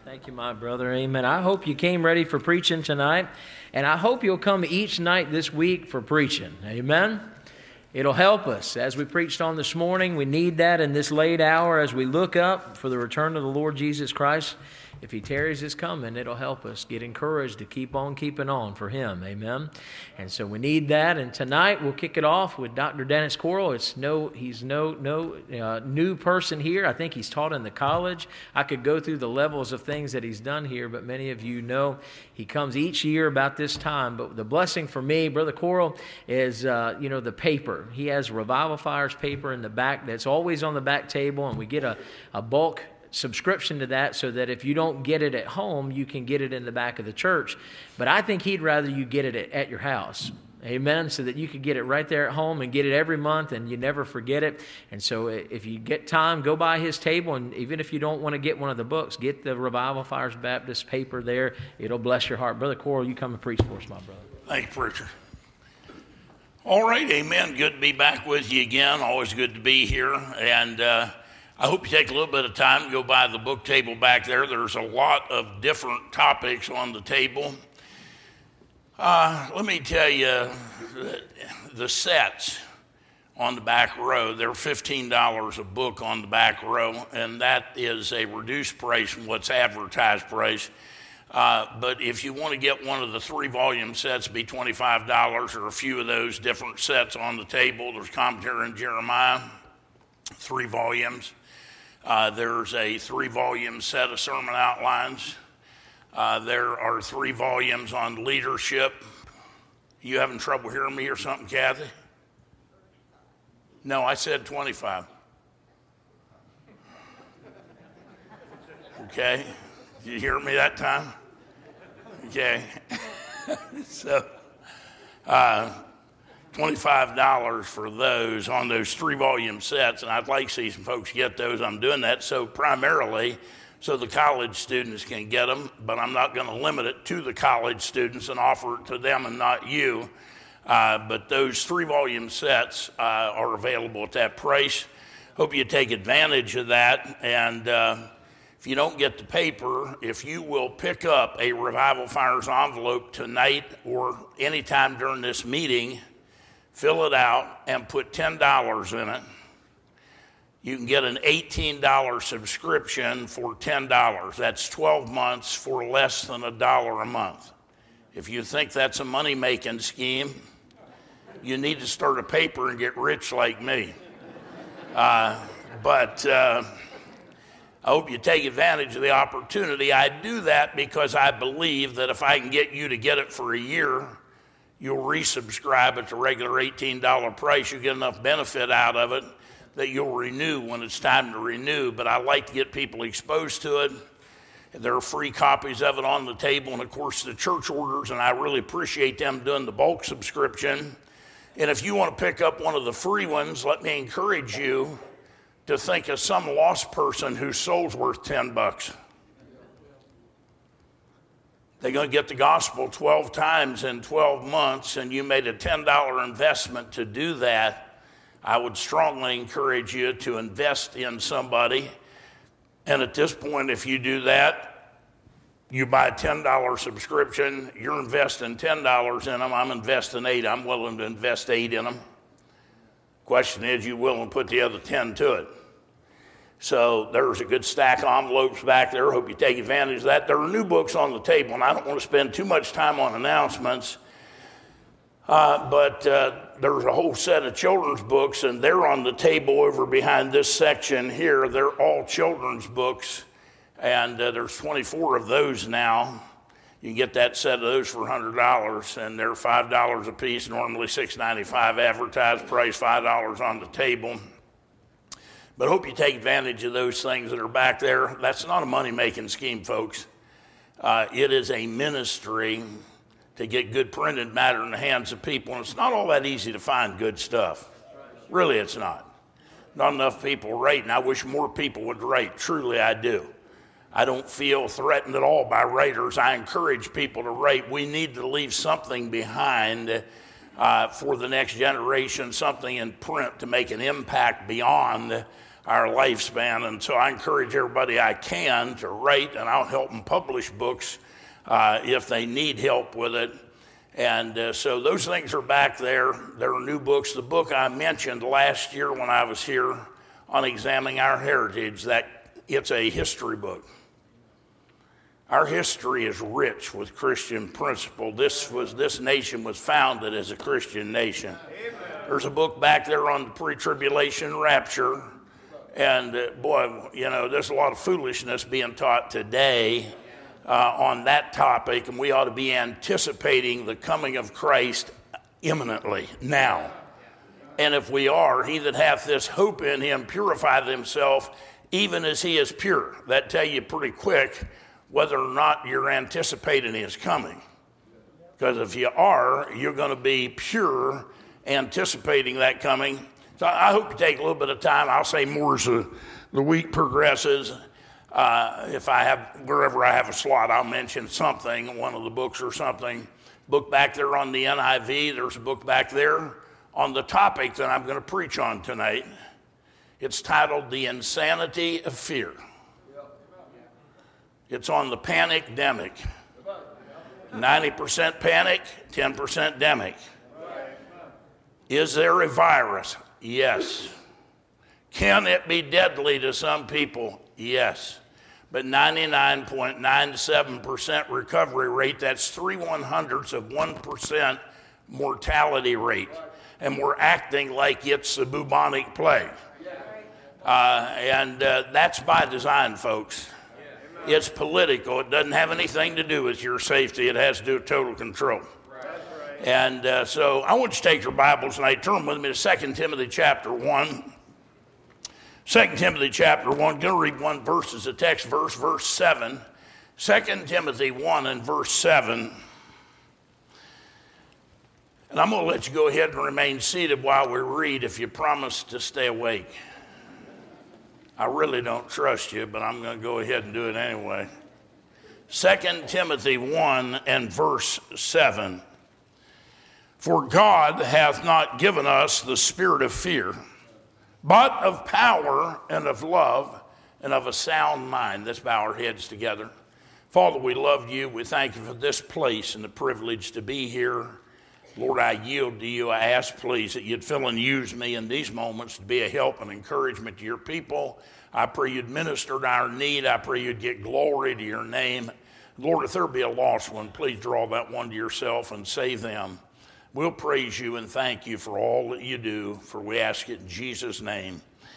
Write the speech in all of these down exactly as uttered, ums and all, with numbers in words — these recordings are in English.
Thank you, my brother. Amen. I hope you came ready for preaching tonight, and I hope you'll come each night this week for preaching. Amen. It'll help us. As we preached on this morning, we need that in this late hour as we look up for the return of the Lord Jesus Christ. If He tarries His coming, it'll help us get encouraged to keep on keeping on for Him. Amen. And so we need that. And tonight we'll kick it off with Doctor Dennis Corll. It's no, he's no no uh, new person here. I think he's taught in the college. I could go through the levels of things that he's done here, but many of you know he comes each year about this time. But the blessing for me, Brother Corll, is uh, you know the paper. He has Revival Fires paper in the back that's always on the back table, and we get a, a bulk subscription to that so that if you don't get it at home, you can get it in the back of the church. But I think he'd rather you get it at, at your house. Amen. So that you could get it right there at home and get it every month and you never forget it. And so if you get time, go by his table, and even if you don't want to get one of the books, get the Revival Fires Baptist paper there. It'll bless your heart. Brother Corll, you come and preach for us, my brother. Thank you, preacher. All right, amen. Good to be back with you again. Always good to be here. And uh I hope you take a little bit of time to go by the book table back there. There's a lot of different topics on the table. Uh, let me tell you, the sets on the back row, they're fifteen dollars a book on the back row, and that is a reduced price from what's advertised price. Uh, but if you want to get one of the three-volume sets, it'd be twenty-five dollars, or a few of those different sets on the table. There's Commentary on Jeremiah, three volumes. Uh, there's a three-volume set of sermon outlines. Uh, there are three volumes on leadership. You having trouble hearing me or something, Kathy? No, I said twenty-five. Okay. Did you hear me that time? Okay. so, uh, twenty-five dollars for those on those three-volume sets, and I'd like to see some folks get those. I'm doing that so primarily so the college students can get them, but I'm not going to limit it to the college students and offer it to them and not you. Uh, but those three-volume sets uh, are available at that price. Hope you take advantage of that, and uh, if you don't get the paper, if you will pick up a Revival Fires envelope tonight or anytime during this meeting, fill it out, and put ten dollars in it, you can get an eighteen dollars subscription for ten dollars. That's twelve months for less than a dollar a month. If you think that's a money-making scheme, you need to start a paper and get rich like me. Uh, but uh, I hope you take advantage of the opportunity. I do that because I believe that if I can get you to get it for a year, you'll resubscribe at the regular eighteen dollars price. You get enough benefit out of it that you'll renew when it's time to renew. But I like to get people exposed to it. There are free copies of it on the table, and of course the church orders, and I really appreciate them doing the bulk subscription. And if you want to pick up one of the free ones, let me encourage you to think of some lost person whose soul's worth ten bucks. They're going to get the gospel twelve times in twelve months, and you made a ten dollars investment to do that. I would strongly encourage you to invest in somebody. And at this point, if you do that, you buy a ten dollars subscription, you're investing ten dollars in them, I'm investing eight. I'm willing to invest eight in them. Question is, you willing to put the other ten to it? So there's a good stack of envelopes back there. Hope you take advantage of that. There are new books on the table, and I don't want to spend too much time on announcements, uh, but uh, there's a whole set of children's books, and they're on the table over behind this section here. They're all children's books, and uh, there's twenty-four of those now. You can get that set of those for one hundred dollars, and they're five dollars a piece, normally six ninety-five advertised price, five dollars on the table. But I hope you take advantage of those things that are back there. That's not a money-making scheme, folks. Uh, it is a ministry to get good printed matter in the hands of people, and it's not all that easy to find good stuff. Really, it's not. Not enough people write, and I wish more people would write. Truly, I do. I don't feel threatened at all by writers. I encourage people to write. We need to leave something behind uh, for the next generation, something in print to make an impact beyond our lifespan. And so I encourage everybody I can to write, and I'll help them publish books uh, if they need help with it. And uh, so those things are back there. There are new books. The book I mentioned last year when I was here on Examining Our Heritage, that it's a history book. Our history is rich with Christian principle. This was this nation was founded as a Christian nation. Amen. There's a book back there on the pre-tribulation rapture. And uh, boy, you know, there's a lot of foolishness being taught today uh, on that topic, and we ought to be anticipating the coming of Christ imminently, now. And if we are, he that hath this hope in him purifieth himself, even as he is pure. That tell you pretty quick whether or not you're anticipating his coming. Because if you are, you're going to be pure, anticipating that coming. So I hope you take a little bit of time. I'll say more as the, the week progresses. Uh, if I have, wherever I have a slot, I'll mention something, one of the books or something. Book back there on the N I V. There's a book back there on the topic that I'm going to preach on tonight. It's titled The Insanity of Fear. It's on the panic-demic. ninety percent panic, ten percent demic. Is there a virus? Yes. Can it be deadly to some people? Yes. But ninety-nine point nine seven percent recovery rate, that's three one hundredths of one percent mortality rate. And we're acting like it's the bubonic plague. Uh, and uh, that's by design, folks. It's political. It doesn't have anything to do with your safety. It has to do with total control. And uh, so I want you to take your Bibles and I turn with me to Second Timothy chapter one. Second Timothy chapter one. I'm going to read one verse as a text verse, verse seven. Second Timothy one and verse seven. And I'm going to let you go ahead and remain seated while we read if you promise to stay awake. I really don't trust you, but I'm going to go ahead and do it anyway. Second Timothy one and verse seven. For God hath not given us the spirit of fear, but of power and of love and of a sound mind. Let's bow our heads together. Father, we love you. We thank you for this place and the privilege to be here. Lord, I yield to you. I ask, please, that you'd fill and use me in these moments to be a help and encouragement to your people. I pray you'd minister to our need. I pray you'd get glory to your name. Lord, if there be a lost one, please draw that one to yourself and save them. We'll praise you and thank you for all that you do, for we ask it in Jesus' name.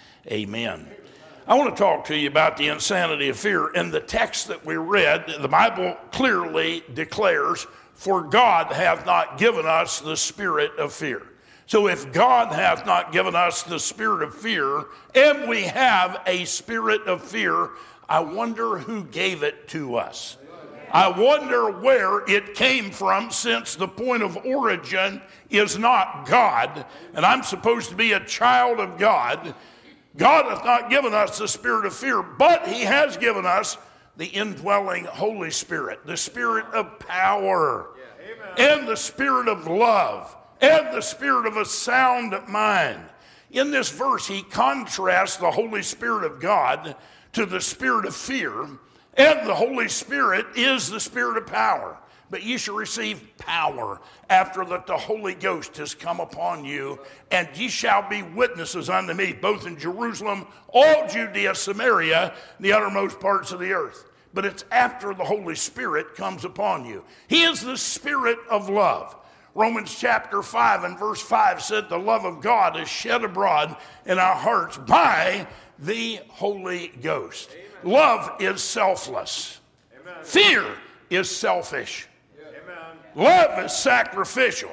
Amen. I want to talk to you about the insanity of fear. In the text that we read, the Bible clearly declares, for God hath not given us the spirit of fear. So if God hath not given us the spirit of fear, and we have a spirit of fear, I wonder who gave it to us. I wonder where it came from, since the point of origin is not God, and I'm supposed to be a child of God. God hath not given us the spirit of fear, but he has given us the indwelling Holy Spirit, the spirit of power, yeah, and the spirit of love, and the spirit of a sound mind. In this verse, he contrasts the Holy Spirit of God to the spirit of fear, and the Holy Spirit is the spirit of power. But ye shall receive power after that the Holy Ghost has come upon you, and ye shall be witnesses unto me, both in Jerusalem, all Judea, Samaria, and the uttermost parts of the earth. But it's after the Holy Spirit comes upon you. He is the spirit of love. Romans chapter five and verse five said, the love of God is shed abroad in our hearts by the Holy Ghost. Amen. Love is selfless. Amen. Fear is selfish. Amen. Love is sacrificial.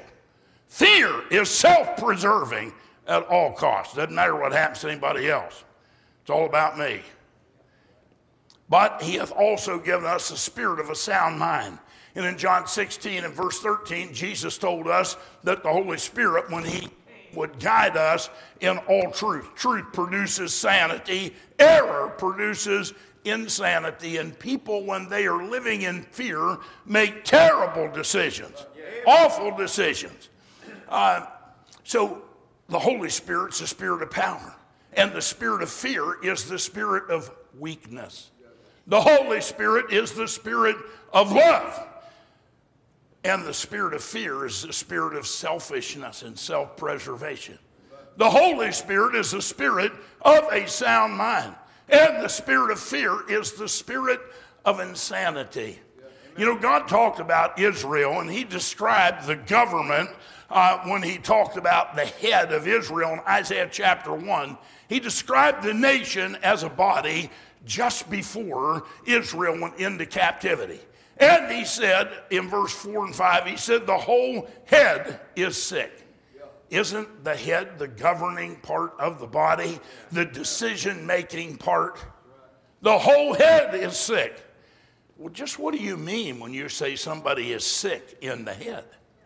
Fear is self-preserving at all costs. Doesn't matter what happens to anybody else. It's all about me. But he hath also given us the spirit of a sound mind. And in John sixteen and verse thirteen, Jesus told us that the Holy Spirit, when he would guide us in all truth. Truth produces sanity. Error produces insanity. And people, when they are living in fear, make terrible decisions. Awful decisions. Uh, so the Holy Spirit's the spirit of power. And the spirit of fear is the spirit of weakness. The Holy Spirit is the spirit of love. And the spirit of fear is the spirit of selfishness and self-preservation. The Holy Spirit is the spirit of a sound mind. And the spirit of fear is the spirit of insanity. You know, God talked about Israel, and he described the government uh, when he talked about the head of Israel in Isaiah chapter one. He described the nation as a body just before Israel went into captivity. And he said in verse four and five, he said, the whole head is sick. Isn't the head the governing part of the body, the decision-making part? The whole head is sick. Well, just what do you mean when you say somebody is sick in the head?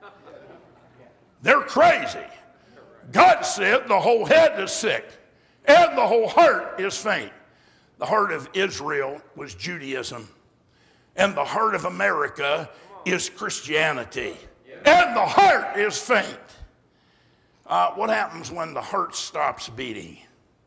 They're crazy. God said the whole head is sick, and the whole heart is faint. The heart of Israel was Judaism, and the heart of America is Christianity, and the heart is faint. Uh, what happens when the heart stops beating?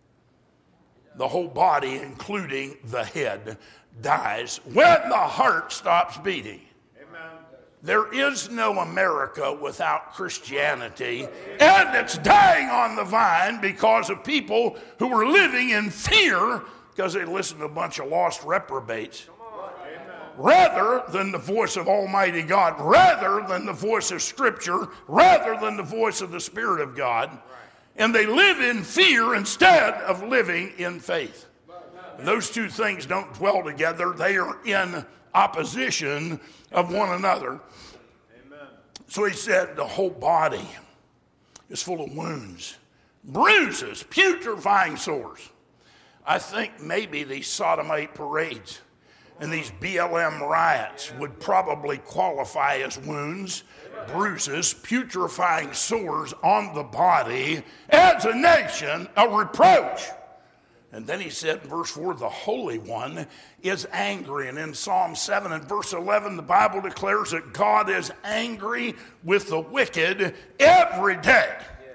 The whole body, including the head, dies when the heart stops beating. Amen. There is no America without Christianity, and it's dying on the vine because of people who are living in fear because they listen to a bunch of lost reprobates. Rather than the voice of Almighty God, rather than the voice of Scripture, rather than the voice of the Spirit of God. And they live in fear instead of living in faith. And those two things don't dwell together. They are in opposition of one another. Amen. So he said the whole body is full of wounds, bruises, putrefying sores. I think maybe these sodomite parades and these B L M riots would probably qualify as wounds, bruises, putrefying sores on the body as a nation, a reproach. And then he said in verse four, the Holy One is angry. And in Psalm seven and verse eleven, the Bible declares that God is angry with the wicked every day.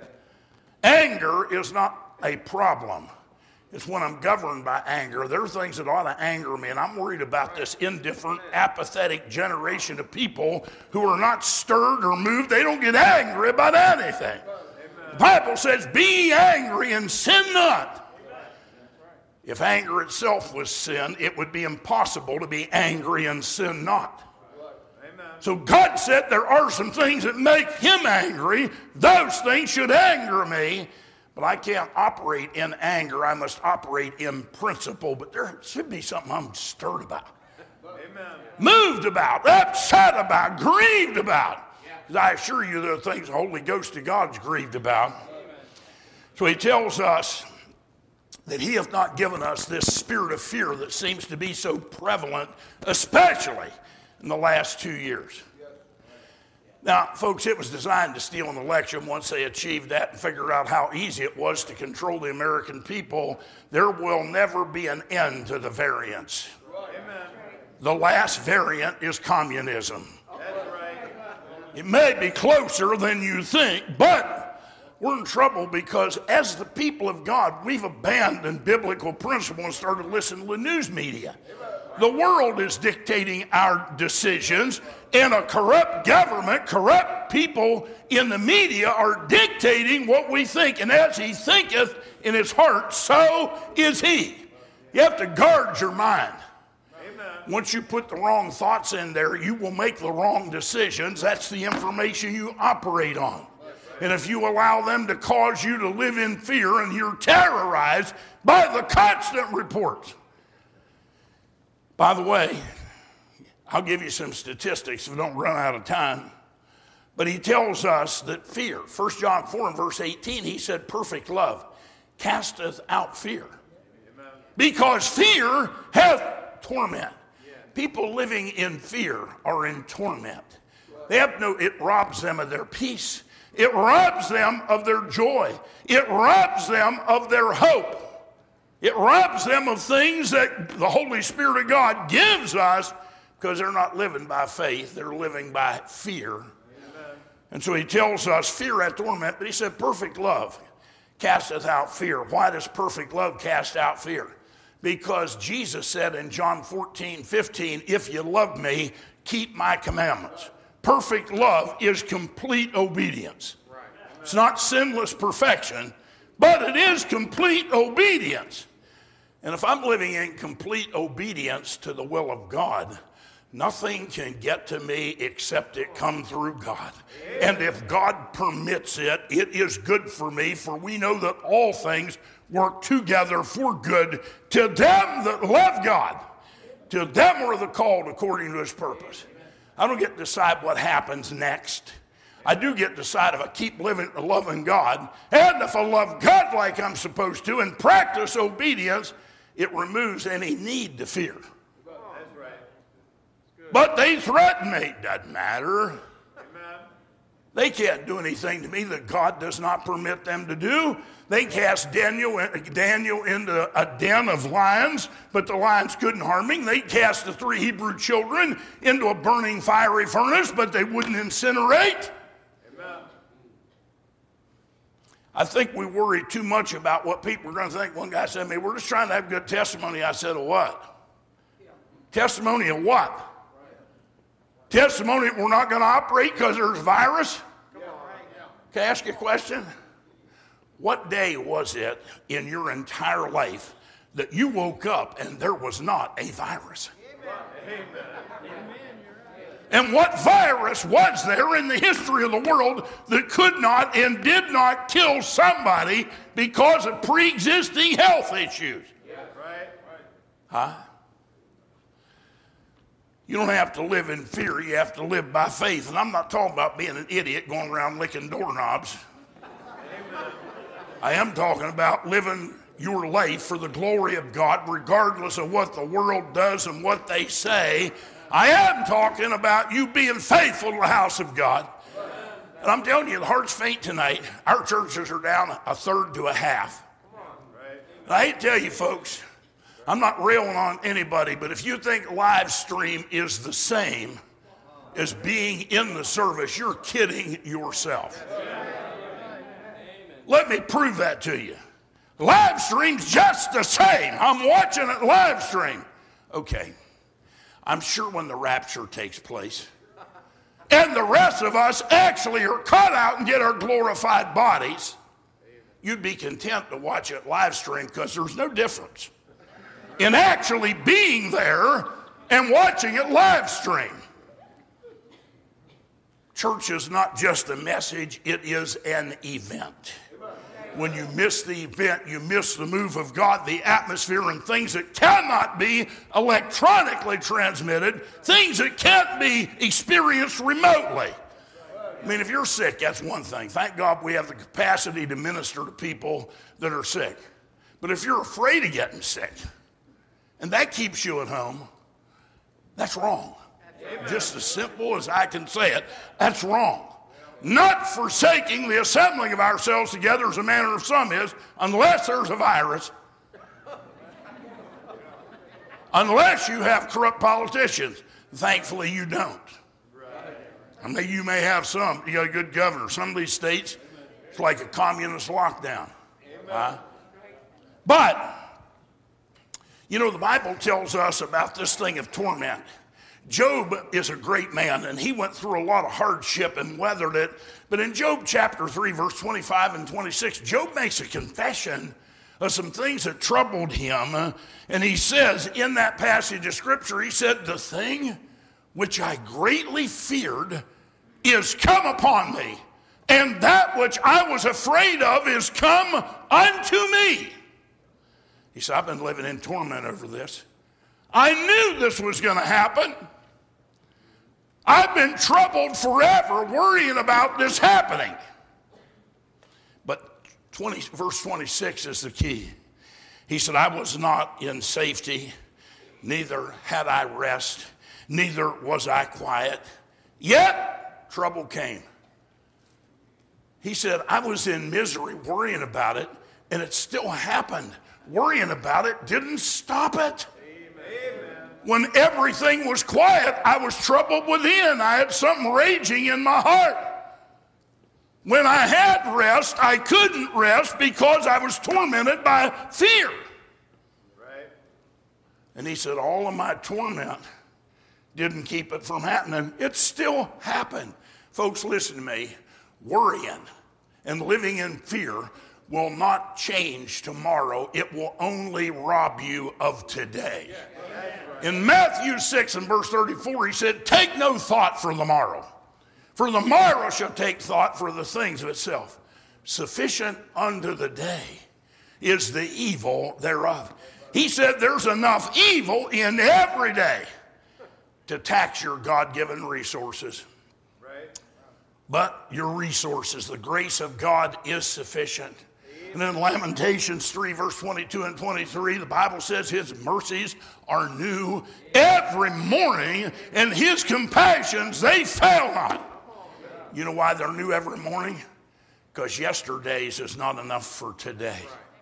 Anger is not a problem. It's when I'm governed by anger. There are things that ought to anger me, and I'm worried about this indifferent, apathetic generation of people who are not stirred or moved. They don't get angry about anything. The Bible says, be angry and sin not. If anger itself was sin, it would be impossible to be angry and sin not. So God said there are some things that make him angry. Those things should anger me. But I can't operate in anger. I must operate in principle. But there should be something I'm stirred about. Amen. Moved about, upset about, grieved about. Because I assure you there are things the Holy Ghost of God is grieved about. Amen. So he tells us that he hath not given us this spirit of fear that seems to be so prevalent, especially in the last two years. Now, folks, it was designed to steal an election. Once they achieved that and figured out how easy it was to control the American people, there will never be an end to the variants. Amen. The last variant is communism. That's right. It may be closer than you think, but we're in trouble because as the people of God, we've abandoned biblical principle and started listening to the news media. The world is dictating our decisions, and a corrupt government, corrupt people in the media are dictating what we think. And as he thinketh in his heart, so is he. You have to guard your mind. Amen. Once you put the wrong thoughts in there, you will make the wrong decisions. That's the information you operate on. And if you allow them to cause you to live in fear and you're terrorized by the constant reports. By the way, I'll give you some statistics if we don't run out of time. But he tells us that fear, First John four and verse eighteen, he said, perfect love casteth out fear. Amen. Because fear hath torment. Yeah. People living in fear are in torment. They have no, it robs them of their peace. It robs them of their joy. It robs them of their hope. It robs them of things that the Holy Spirit of God gives us because they're not living by faith. They're living by fear. Amen. And so he tells us fear hath torment, but he said perfect love casteth out fear. Why does perfect love cast out fear? Because Jesus said in John fourteen fifteen, if you love me, keep my commandments. Perfect love is complete obedience. It's not sinless perfection, but it is complete obedience. And if I'm living in complete obedience to the will of God, nothing can get to me except it come through God. And if God permits it, it is good for me, for we know that all things work together for good to them that love God, to them who are the called according to his purpose. I don't get to decide what happens next. I do get to decide if I keep living loving God, and if I love God like I'm supposed to and practice obedience, it removes any need to fear. But they threaten me. Doesn't matter. They can't do anything to me that God does not permit them to do. They cast Daniel, Daniel into a den of lions, but the lions couldn't harm him. They cast the three Hebrew children into a burning fiery furnace, but they wouldn't incinerate. Amen. I think we worry too much about what people are going to think. One guy said to me, we're just trying to have good testimony. I said, of what? Yeah. Testimony of what? Right. Testimony that we're not going to operate because there's a virus? Yeah. Can I ask you a question? What day was it in your entire life that you woke up and there was not a virus? Amen. And what virus was there in the history of the world that could not and did not kill somebody because of pre-existing health issues? Huh? You don't have to live in fear. You have to live by faith. And I'm not talking about being an idiot going around licking doorknobs. I am talking about living your life for the glory of God, regardless of what the world does and what they say. I am talking about you being faithful to the house of God. And I'm telling you, the heart's faint tonight. Our churches are down a third to a half. And I hate to tell you, folks, I'm not railing on anybody, but if you think live stream is the same as being in the service, you're kidding yourself. Let me prove that to you. Live stream's just the same. I'm watching it live stream. Okay. I'm sure when the rapture takes place and the rest of us actually are caught out and get our glorified bodies, you'd be content to watch it live stream because there's no difference in actually being there and watching it live stream. Church is not just a message, it is an event. When you miss the event, you miss the move of God, the atmosphere, and things that cannot be electronically transmitted, things that can't be experienced remotely. I mean, if you're sick, that's one thing. Thank God we have the capacity to minister to people that are sick. But if you're afraid of getting sick, and that keeps you at home, that's wrong. Amen. Just as simple as I can say it, that's wrong. Not forsaking the assembling of ourselves together as a manner of some is, unless there's a virus. Unless you have corrupt politicians. Thankfully, you don't. I mean, you may have some. You got a good governor. Some of these states, it's like a communist lockdown. Uh, but, you know, the Bible tells us about this thing of torment. Job is a great man, and he went through a lot of hardship and weathered it. But in Job chapter three, verse twenty-five and twenty-six, Job makes a confession of some things that troubled him. And he says in that passage of Scripture, he said, the thing which I greatly feared is come upon me, and that which I was afraid of is come unto me. He said, I've been living in torment over this. I knew this was going to happen. I've been troubled forever worrying about this happening. But twenty, verse twenty-six is the key. He said, I was not in safety, neither had I rest, neither was I quiet. Yet trouble came. He said, I was in misery worrying about it, and it still happened. Worrying about it didn't stop it. When everything was quiet, I was troubled within. I had something raging in my heart. When I had rest, I couldn't rest because I was tormented by fear. Right. And he said, all of my torment didn't keep it from happening. It still happened. Folks, listen to me. Worrying and living in fear will not change tomorrow. It will only rob you of today. In Matthew six and verse thirty-four, he said, take no thought for the morrow. For the morrow shall take thought for the things of itself. Sufficient unto the day is the evil thereof. He said there's enough evil in every day to tax your God-given resources. Right. But your resources, the grace of God is sufficient. And in Lamentations three, verse twenty-two and twenty-three, the Bible says his mercies are new every morning, and his compassions, they fail not. You know why they're new every morning? Because yesterday's is not enough for today.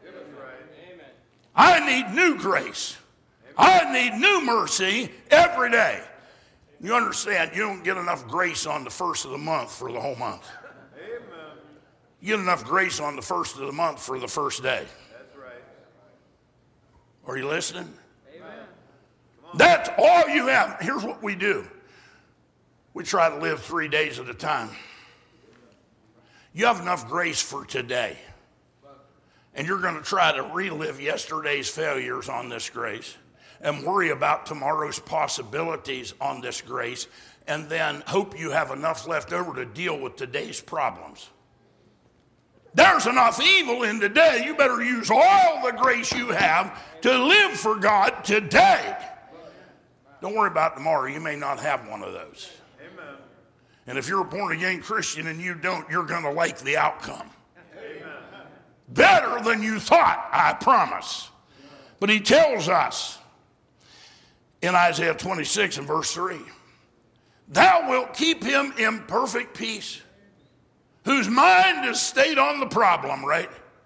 I need new grace. I need new mercy every day. You understand, you don't get enough grace on the first of the month for the whole month. You get enough grace on the first of the month for the first day. That's right. Are you listening? Amen. That's all you have. Here's what we do. We try to live three days at a time. You have enough grace for today. And you're going to try to relive yesterday's failures on this grace and worry about tomorrow's possibilities on this grace, and then hope you have enough left over to deal with today's problems. There's enough evil in today. You better use all the grace you have to live for God today. Don't worry about tomorrow. You may not have one of those. Amen. And if you're a born-again Christian and you don't, you're going to like the outcome. Amen. Better than you thought, I promise. But he tells us in Isaiah twenty-six and verse three, thou wilt keep him in perfect peace, whose mind is stayed on the problem, right?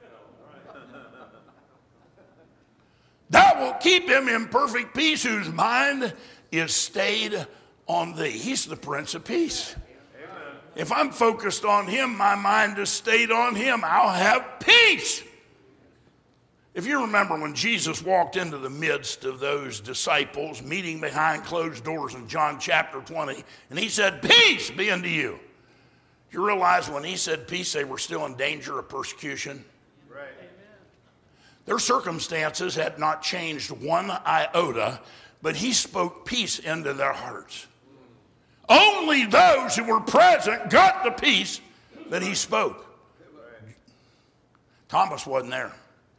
Thou wilt keep him in perfect peace, whose mind is stayed on thee. He's the Prince of Peace. Amen. If I'm focused on him, my mind is stayed on him, I'll have peace. If you remember when Jesus walked into the midst of those disciples, meeting behind closed doors in John chapter twenty, and he said, peace be unto you. You realize when he said peace, they were still in danger of persecution? Right. Their circumstances had not changed one iota, but he spoke peace into their hearts. Only those who were present got the peace that he spoke. Thomas wasn't there.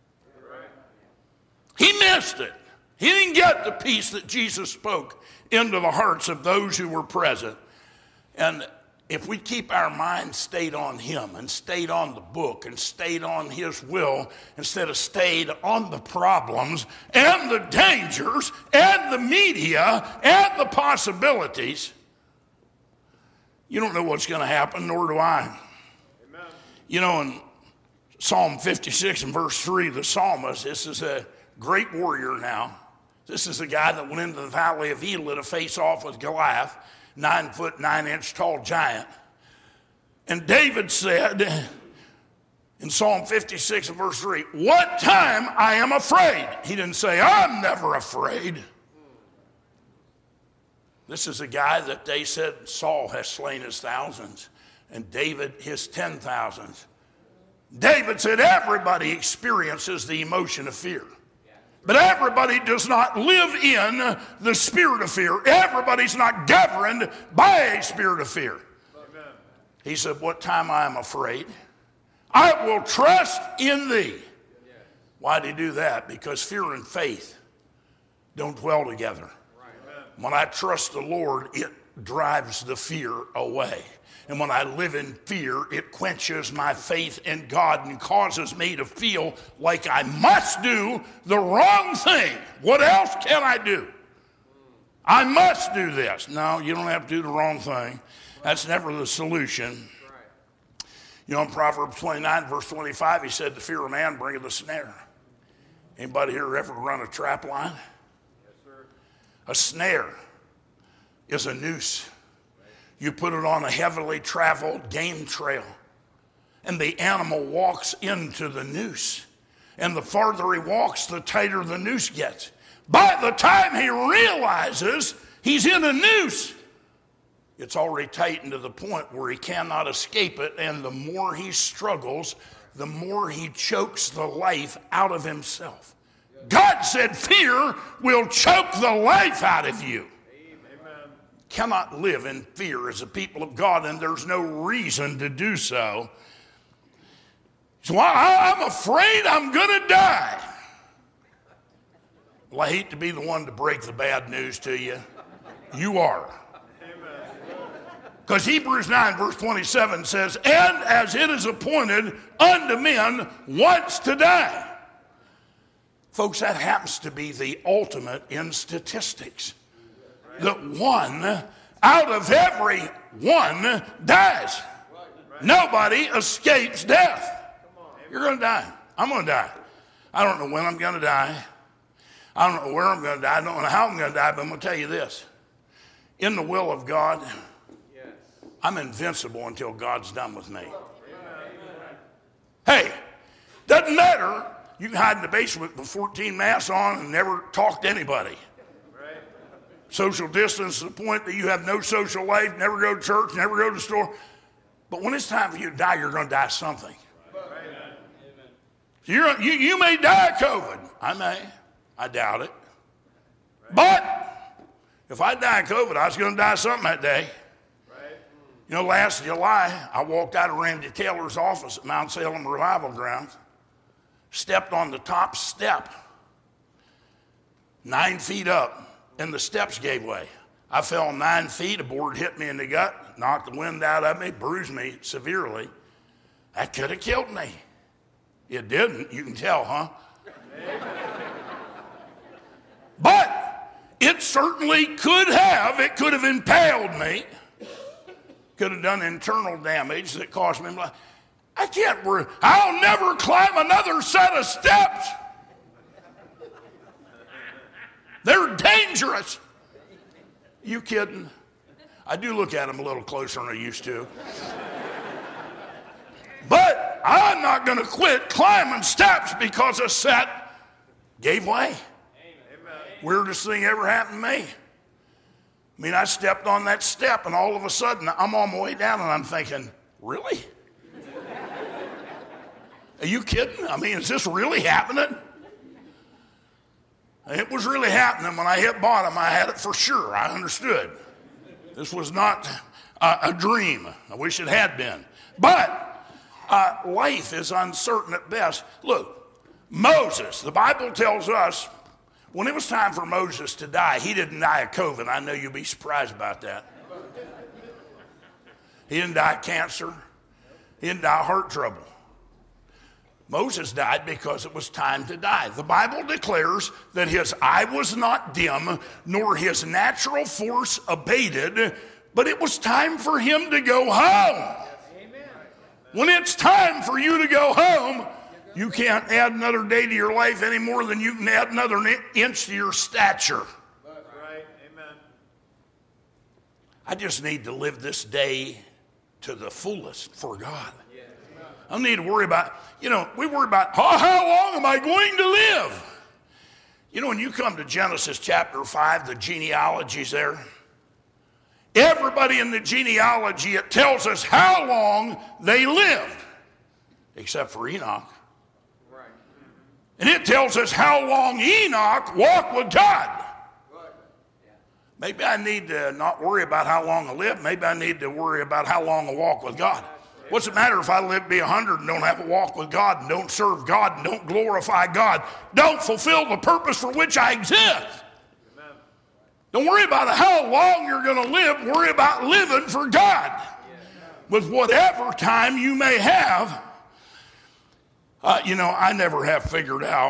He missed it. He didn't get the peace that Jesus spoke into the hearts of those who were present. And if we keep our mind stayed on him and stayed on the book and stayed on his will instead of stayed on the problems and the dangers and the media and the possibilities, you don't know what's going to happen, nor do I. Amen. You know, in Psalm fifty-six and verse three, the psalmist, this is a great warrior now. This is the guy that went into the valley of Elah to face off with Goliath, nine foot, nine inch tall giant. And David said in Psalm fifty-six and verse three, what time I am afraid. He didn't say, I'm never afraid. This is a guy that they said Saul has slain his thousands and David his ten thousands. David said everybody experiences the emotion of fear. But everybody does not live in the spirit of fear. Everybody's not governed by a spirit of fear. Amen. He said, what time I am afraid, I will trust in thee. Yeah. Why did he do that? Because fear and faith don't dwell together. Right. When I trust the Lord, it drives the fear away. And when I live in fear, it quenches my faith in God and causes me to feel like I must do the wrong thing. What else can I do? I must do this. No, you don't have to do the wrong thing. That's never the solution. You know, in Proverbs twenty-nine, verse twenty-five, he said, the fear of man bringeth a snare. Anybody here ever run a trap line? Yes, sir. A snare is a noose. You put it on a heavily traveled game trail. and the animal walks into the noose. And the farther he walks, the tighter the noose gets. By the time he realizes he's in a noose, it's already tightened to the point where he cannot escape it, and the more he struggles, the more he chokes the life out of himself. God said fear will choke the life out of you. Amen. Cannot live in fear as a people of God, and there's no reason to do so. So I, I'm afraid I'm going to die. Well, I hate to be the one to break the bad news to you. You are. Because Hebrews nine verse twenty-seven says, and as it is appointed unto men once to die. Folks, that happens to be the ultimate in statistics. That one out of every one dies. Nobody escapes death. You're going to die. I'm going to die. I don't know when I'm going to die. I don't know where I'm going to die. I don't know how I'm going to die, but I'm going to tell you this. In the will of God, I'm invincible until God's done with me. Hey, doesn't matter. You can hide in the basement with fourteen masks on and never talk to anybody. Social distance to the point that you have no social life, never go to church, never go to the store. But when it's time for you to die, you're going to die something. You're, you, you may die of COVID. I may. I doubt it. But if I die of COVID, I was going to die of something that day. You know, last July, I walked out of Randy Taylor's office at Mount Salem Revival Grounds, stepped on the top step, nine feet up, and the steps gave way. I fell nine feet, a board hit me in the gut, knocked the wind out of me, bruised me severely. That could have killed me. It didn't, you can tell, huh? But it certainly could have. It could have impaled me. Could have done internal damage that cost me life. I can't, I'll never climb another set of steps. They're dangerous. You kidding? I do look at them a little closer than I used to. But I'm not going to quit climbing steps because a set gave way. Amen. Weirdest thing ever happened to me. I mean, I stepped on that step, and all of a sudden, I'm on my way down, and I'm thinking, really? Are you kidding? I mean, is this really happening? It was really happening. When I hit bottom, I had it for sure. I understood. This was not a, a dream. I wish it had been. But uh, life is uncertain at best. Look, Moses, the Bible tells us, when it was time for Moses to die, he didn't die of COVID. I know you'll be surprised about that. He didn't die of cancer. He didn't die of heart trouble. Moses died because it was time to die. The Bible declares that his eye was not dim, nor his natural force abated, but it was time for him to go home. Amen. When it's time for you to go home, you can't add another day to your life any more than you can add another inch to your stature. Right. Amen. I just need to live this day to the fullest for God. I don't need to worry about, you know, we worry about, how, how long am I going to live? You know, when you come to Genesis chapter five, the genealogy's there. Everybody in the genealogy, it tells us how long they lived, except for Enoch. Right. And it tells us how long Enoch walked with God. Maybe I need to not worry about how long I live. Maybe I need to worry about how long I walk with God. What's it matter if I live to be one hundred and don't have a walk with God and don't serve God and don't glorify God, don't fulfill the purpose for which I exist? Amen. Don't worry about how long you're going to live. Worry about living for God. Yeah. With whatever time you may have. Uh, you know, I never have figured out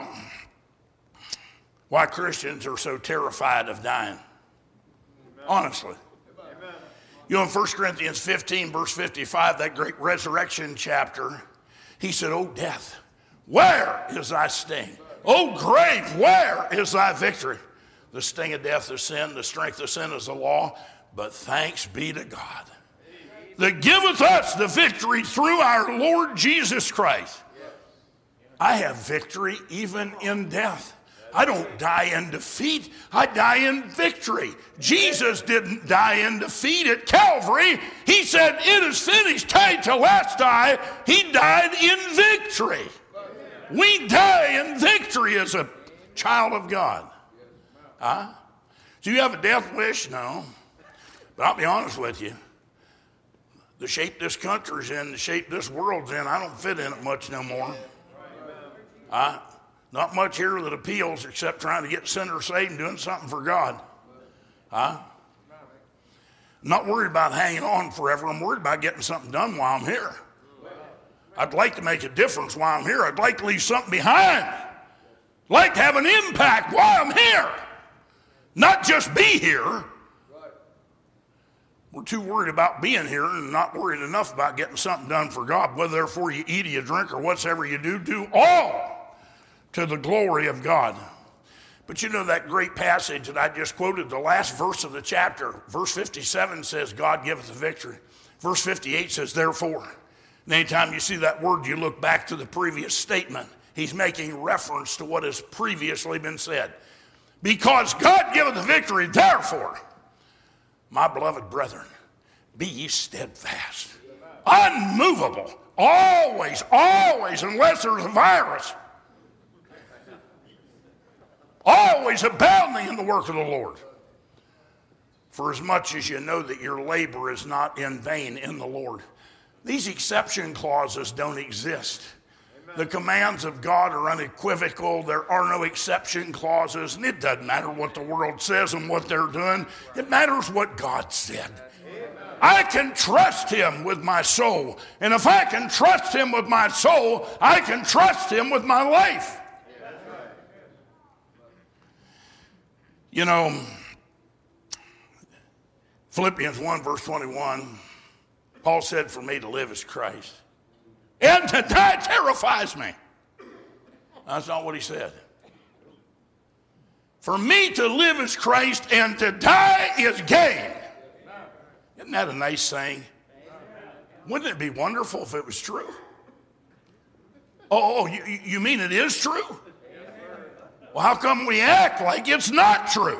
why Christians are so terrified of dying. Amen. Honestly. You know, in First Corinthians fifteen, verse fifty-five, that great resurrection chapter, he said, "O death, where is thy sting? O grave, where is thy victory? The sting of death is sin, the strength of sin is the law, but thanks be to God that giveth us the victory through our Lord Jesus Christ. I have victory even in death. I don't die in defeat. I die in victory. Jesus didn't die in defeat at Calvary. He said, it is finished. Tetelestai. He died in victory. We die in victory as a child of God. Huh? Do you have a death wish? No. But I'll be honest with you. The shape this country's in, the shape this world's in, I don't fit in it much no more. Huh? Not much here that appeals except trying to get sinners saved and doing something for God. Huh? I'm not worried about hanging on forever. I'm worried about getting something done while I'm here. I'd like to make a difference while I'm here. I'd like to leave something behind. I'd like to have an impact while I'm here. Not just be here. We're too worried about being here and not worried enough about getting something done for God. Whether therefore you eat or you drink or whatsoever you do, do all to the glory of God. But you know that great passage that I just quoted, the last verse of the chapter, verse fifty-seven says, God giveth the victory. Verse fifty-eight says, therefore. And anytime you see that word, you look back to the previous statement. He's making reference to what has previously been said. Because God giveth the victory, therefore, my beloved brethren, be ye steadfast, unmovable, always, always, unless there's a virus, always abounding in the work of the Lord. For as much as you know that your labor is not in vain in the Lord. These exception clauses don't exist. The commands of God are unequivocal. There are no exception clauses, and it doesn't matter what the world says and what they're doing. It matters what God said. I can trust him with my soul, and if I can trust him with my soul, I can trust him with my life. You know, Philippians one verse twenty-one, Paul said, for me to live is Christ, and to die terrifies me. That's not what he said. For me to live is Christ, and to die is gain. Isn't that a nice saying? Wouldn't it be wonderful if it was true? Oh, you, you mean it is true? Well, how come we act like it's not true?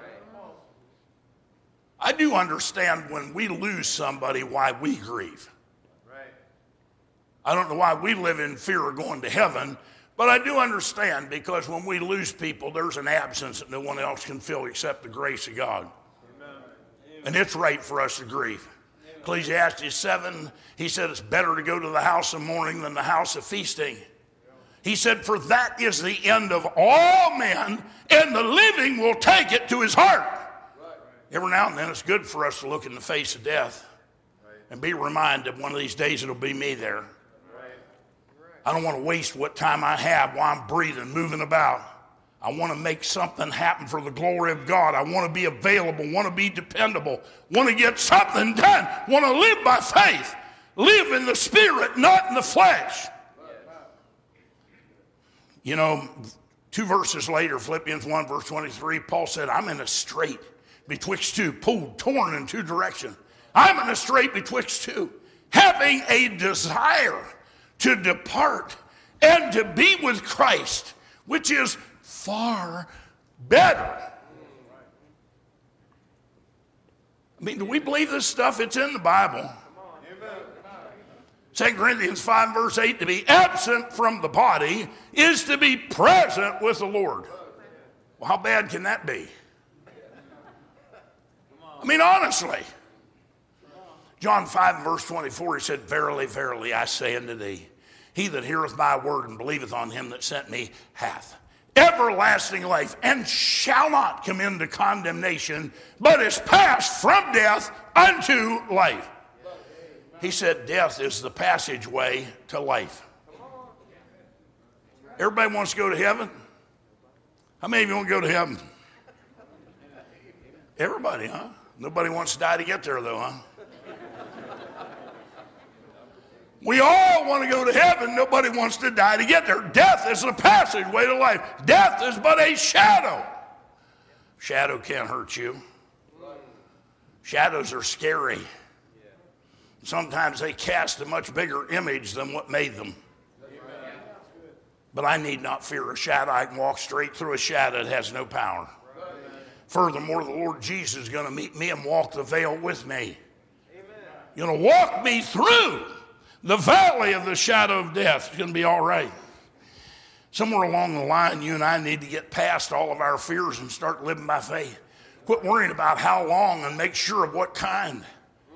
I do understand when we lose somebody why we grieve. I don't know why we live in fear of going to heaven, but I do understand because when we lose people, there's an absence that no one else can fill except the grace of God. Amen. And it's right for us to grieve. Amen. Ecclesiastes seven, he said it's better to go to the house of mourning than the house of feasting. He said, for that is the end of all men, and the living will take it to his heart. Right. Every now and then it's good for us to look in the face of death right. and be reminded one of these days it'll be me there. I don't want to waste what time I have while I'm breathing, moving about. I want to make something happen for the glory of God. I want to be available, want to be dependable, want to get something done, want to live by faith, live in the spirit, not in the flesh. You know, two verses later, Philippians one, verse twenty-three, Paul said, I'm in a strait betwixt two, pulled, torn in two directions. I'm in a strait betwixt two, having a desire to depart and to be with Christ, which is far better. I mean, do we believe this stuff? It's in the Bible. Second Corinthians five verse eight, to be absent from the body is to be present with the Lord. Well, how bad can that be? I mean, honestly. John five verse twenty-four, he said, verily, verily, I say unto thee, he that heareth my word and believeth on him that sent me hath everlasting life, and shall not come into condemnation, but is passed from death unto life. He said death is the passageway to life. Everybody wants to go to heaven? How many of you want to go to heaven? Everybody, huh? Nobody wants to die to get there, though, huh? We all want to go to heaven. Nobody wants to die to get there. Death is the passageway to life. Death is but a shadow. Shadow can't hurt you. Shadows are scary. Sometimes they cast a much bigger image than what made them. Amen. But I need not fear a shadow. I can walk straight through a shadow that has no power. Amen. Furthermore, the Lord Jesus is going to meet me and walk the veil with me. Amen. You're going to walk me through the valley of the shadow of death. It's going to be all right. Somewhere along the line, you and I need to get past all of our fears and start living by faith. Quit worrying about how long and make sure of what kind.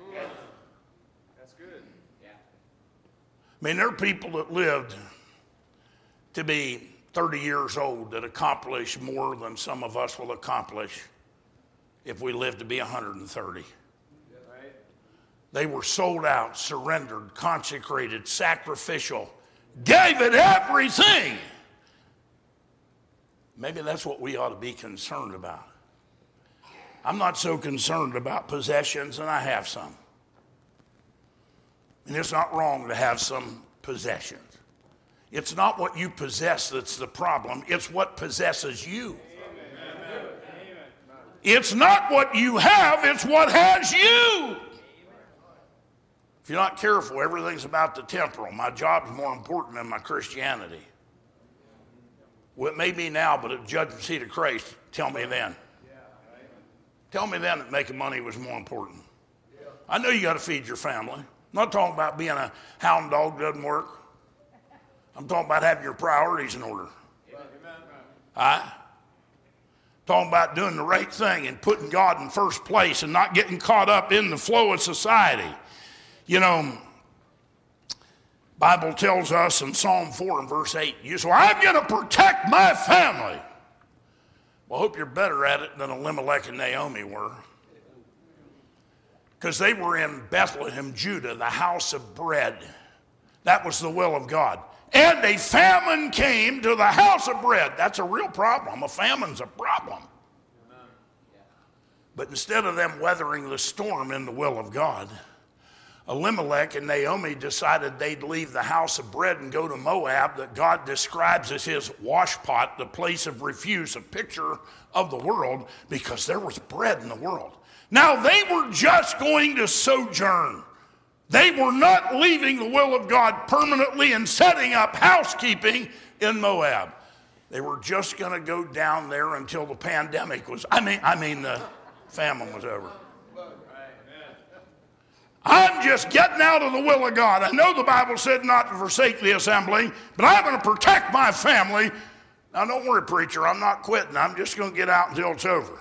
I mean, there are people that lived to be thirty years old that accomplished more than some of us will accomplish if we live to be one hundred thirty. Right. They were sold out, surrendered, consecrated, sacrificial, gave it everything. Maybe that's what we ought to be concerned about. I'm not so concerned about possessions, and I have some. And it's not wrong to have some possessions. It's not what you possess that's the problem. It's what possesses you. Amen. It's not what you have. It's what has you. If you're not careful, everything's about the temporal. My job's more important than my Christianity. Well, it may be now, but at the judgment seat of Christ, tell me then. Tell me then that making money was more important. I know you got to feed your family. I'm not talking about being a hound dog, doesn't work. I'm talking about having your priorities in order. Right? Talking about doing the right thing and putting God in first place and not getting caught up in the flow of society. You know, Bible tells us in Psalm four and verse eight, you say, I'm going to protect my family. Well, I hope you're better at it than Elimelech and Naomi were. Because they were in Bethlehem, Judah, the house of bread. That was the will of God. And a famine came to the house of bread. That's a real problem. A famine's a problem. But instead of them weathering the storm in the will of God, Elimelech and Naomi decided they'd leave the house of bread and go to Moab, that God describes as his washpot, the place of refuse, a picture of the world, because there was bread in the world. Now, they were just going to sojourn. They were not leaving the will of God permanently and setting up housekeeping in Moab. They were just going to go down there until the pandemic was, I mean, I mean the famine was over. I'm just getting out of the will of God. I know the Bible said not to forsake the assembly, but I'm going to protect my family. Now, don't worry, preacher, I'm not quitting. I'm just going to get out until it's over.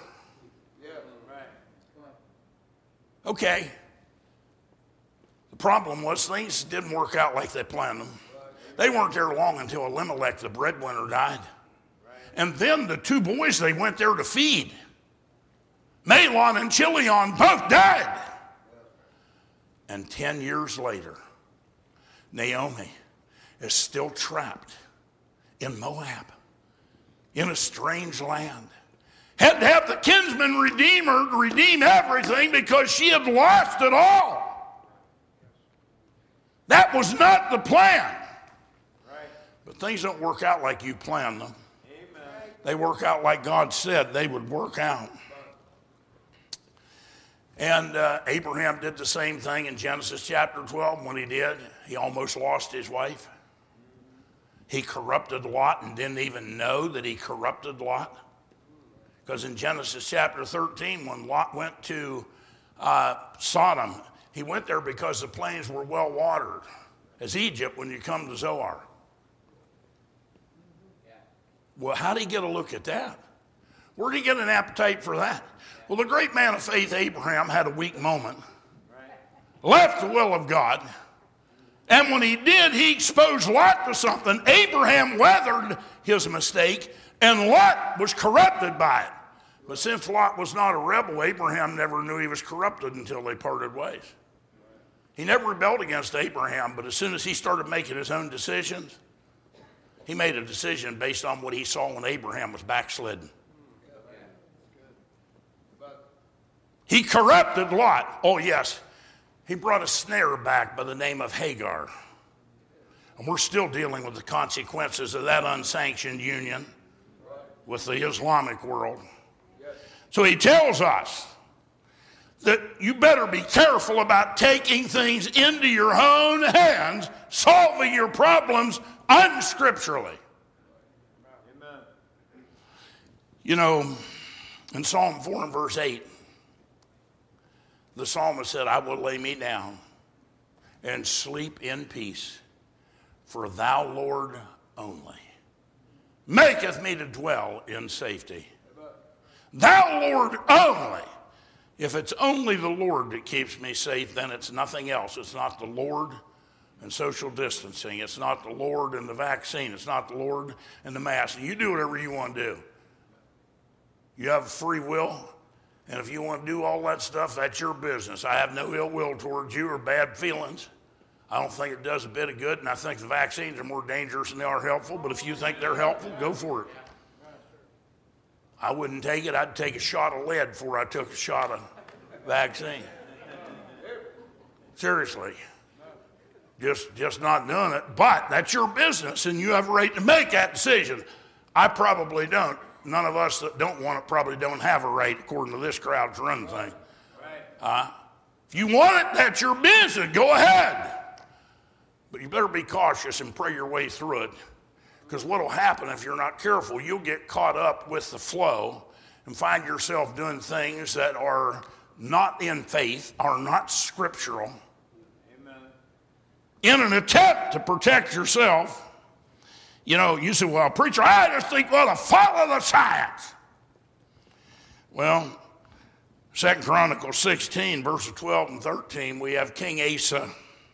Okay. The problem was things didn't work out like they planned them. They weren't there long until Elimelech, the breadwinner, died. And then the two boys they went there to feed, Mahlon and Chilion, both died. And ten years later, Naomi is still trapped in Moab, in a strange land. Had to have the kinsman redeemer to redeem everything because she had lost it all. That was not the plan. But things don't work out like you planned them. They work out like God said they would work out. And uh, Abraham did the same thing in Genesis chapter twelve. When he did, he almost lost his wife. He corrupted Lot and didn't even know that he corrupted Lot. Because in Genesis chapter thirteen, when Lot went to uh, Sodom, he went there because the plains were well watered, as Egypt when you come to Zoar. Well, how did he get a look at that? Where did he get an appetite for that? Well, the great man of faith, Abraham, had a weak moment, left the will of God, and when he did, he exposed Lot to something. Abraham weathered his mistake, and Lot was corrupted by it. But since Lot was not a rebel, Abraham never knew he was corrupted until they parted ways. He never rebelled against Abraham, but as soon as he started making his own decisions, he made a decision based on what he saw when Abraham was backslidden. He corrupted Lot. Oh, yes. He brought a snare back by the name of Hagar. And we're still dealing with the consequences of that unsanctioned union with the Islamic world. So he tells us that you better be careful about taking things into your own hands, solving your problems unscripturally. Amen. You know, in Psalm four and verse eight, the psalmist said, I will lay me down and sleep in peace, for thou, Lord, only maketh me to dwell in safety. Thou, Lord, only. If it's only the Lord that keeps me safe, then it's nothing else. It's not the Lord and social distancing. It's not the Lord and the vaccine. It's not the Lord and the mask. You do whatever you want to do. You have free will, and if you want to do all that stuff, that's your business. I have no ill will towards you or bad feelings. I don't think it does a bit of good, and I think the vaccines are more dangerous than they are helpful, but if you think they're helpful, go for it. I wouldn't take it. I'd take a shot of lead before I took a shot of vaccine. Seriously. Just, just not doing it. But that's your business, and you have a right to make that decision. I probably don't. None of us that don't want it probably don't have a right, according to this crowd, to run the thing. Uh, if you want it, that's your business. Go ahead. But you better be cautious and pray your way through it. Because what will happen if you're not careful, you'll get caught up with the flow and find yourself doing things that are not in faith, are not scriptural. Amen. In an attempt to protect yourself. You know, you say, well, preacher, I just think, well, to follow the science. Well, Second Chronicles sixteen, verses twelve and thirteen, we have King Asa.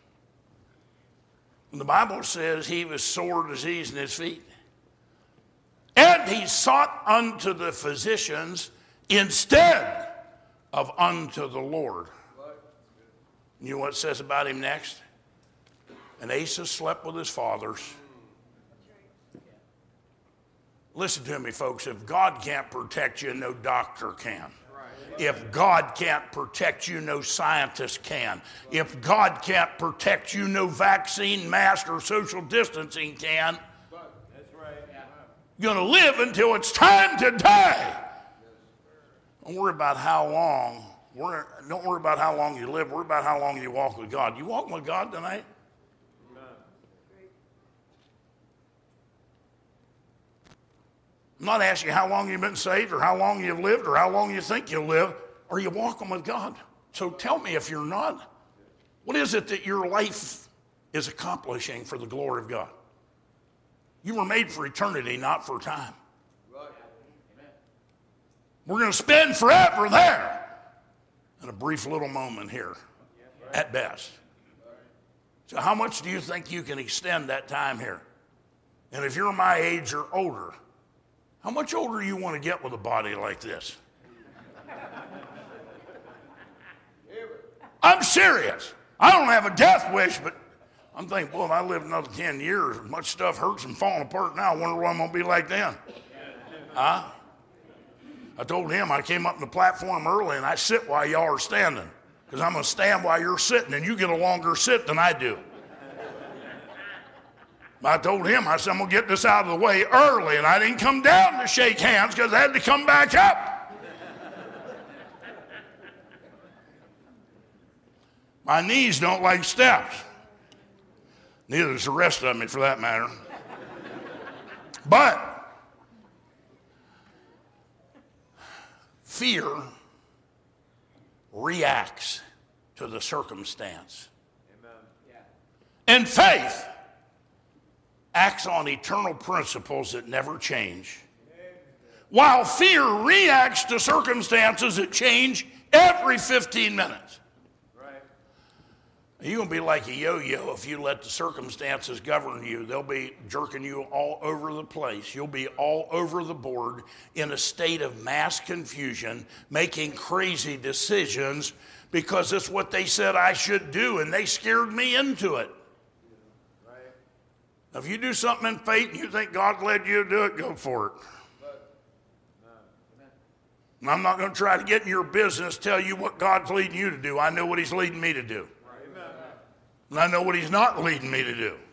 And the Bible says he was sore diseased in his feet. And he sought unto the physicians instead of unto the Lord. You know what it says about him next? And Asa slept with his fathers. Listen to me, folks. If God can't protect you, no doctor can. If God can't protect you, no scientist can. If God can't protect you, no vaccine, mask, or social distancing can. You're going to live until it's time to die. Don't worry about how long. Don't worry about how long you live. Worry about how long you walk with God. You walking with God tonight? I'm not asking you how long you've been saved or how long you've lived or how long you think you'll live. Are you walking with God? So tell me if you're not. What is it that your life is accomplishing for the glory of God? You were made for eternity, not for time. We're going to spend forever there and a brief little moment here at best. So how much do you think you can extend that time here? And if you're my age or older, how much older do you want to get with a body like this? I'm serious. I don't have a death wish, but I'm thinking, well, if I live another ten years, much stuff hurts and falling apart now. I wonder what I'm going to be like then. Huh? I told him I came up on the platform early and I sit while y'all are standing because I'm going to stand while you're sitting and you get a longer sit than I do. I told him, I said, I'm going to get this out of the way early. And I didn't come down to shake hands because I had to come back up. My knees don't like steps. Neither does the rest of me, for that matter. But fear reacts to the circumstance. Amen. Yeah. And faith acts on eternal principles that never change. While fear reacts to circumstances that change every fifteen minutes. Right. You're going to be like a yo-yo if you let the circumstances govern you. They'll be jerking you all over the place. You'll be all over the board in a state of mass confusion, making crazy decisions because it's what they said I should do, and they scared me into it. If you do something in faith and you think God led you to do it, go for it. And I'm not going to try to get in your business, tell you what God's leading you to do. I know what he's leading me to do. And I know what he's not leading me to do.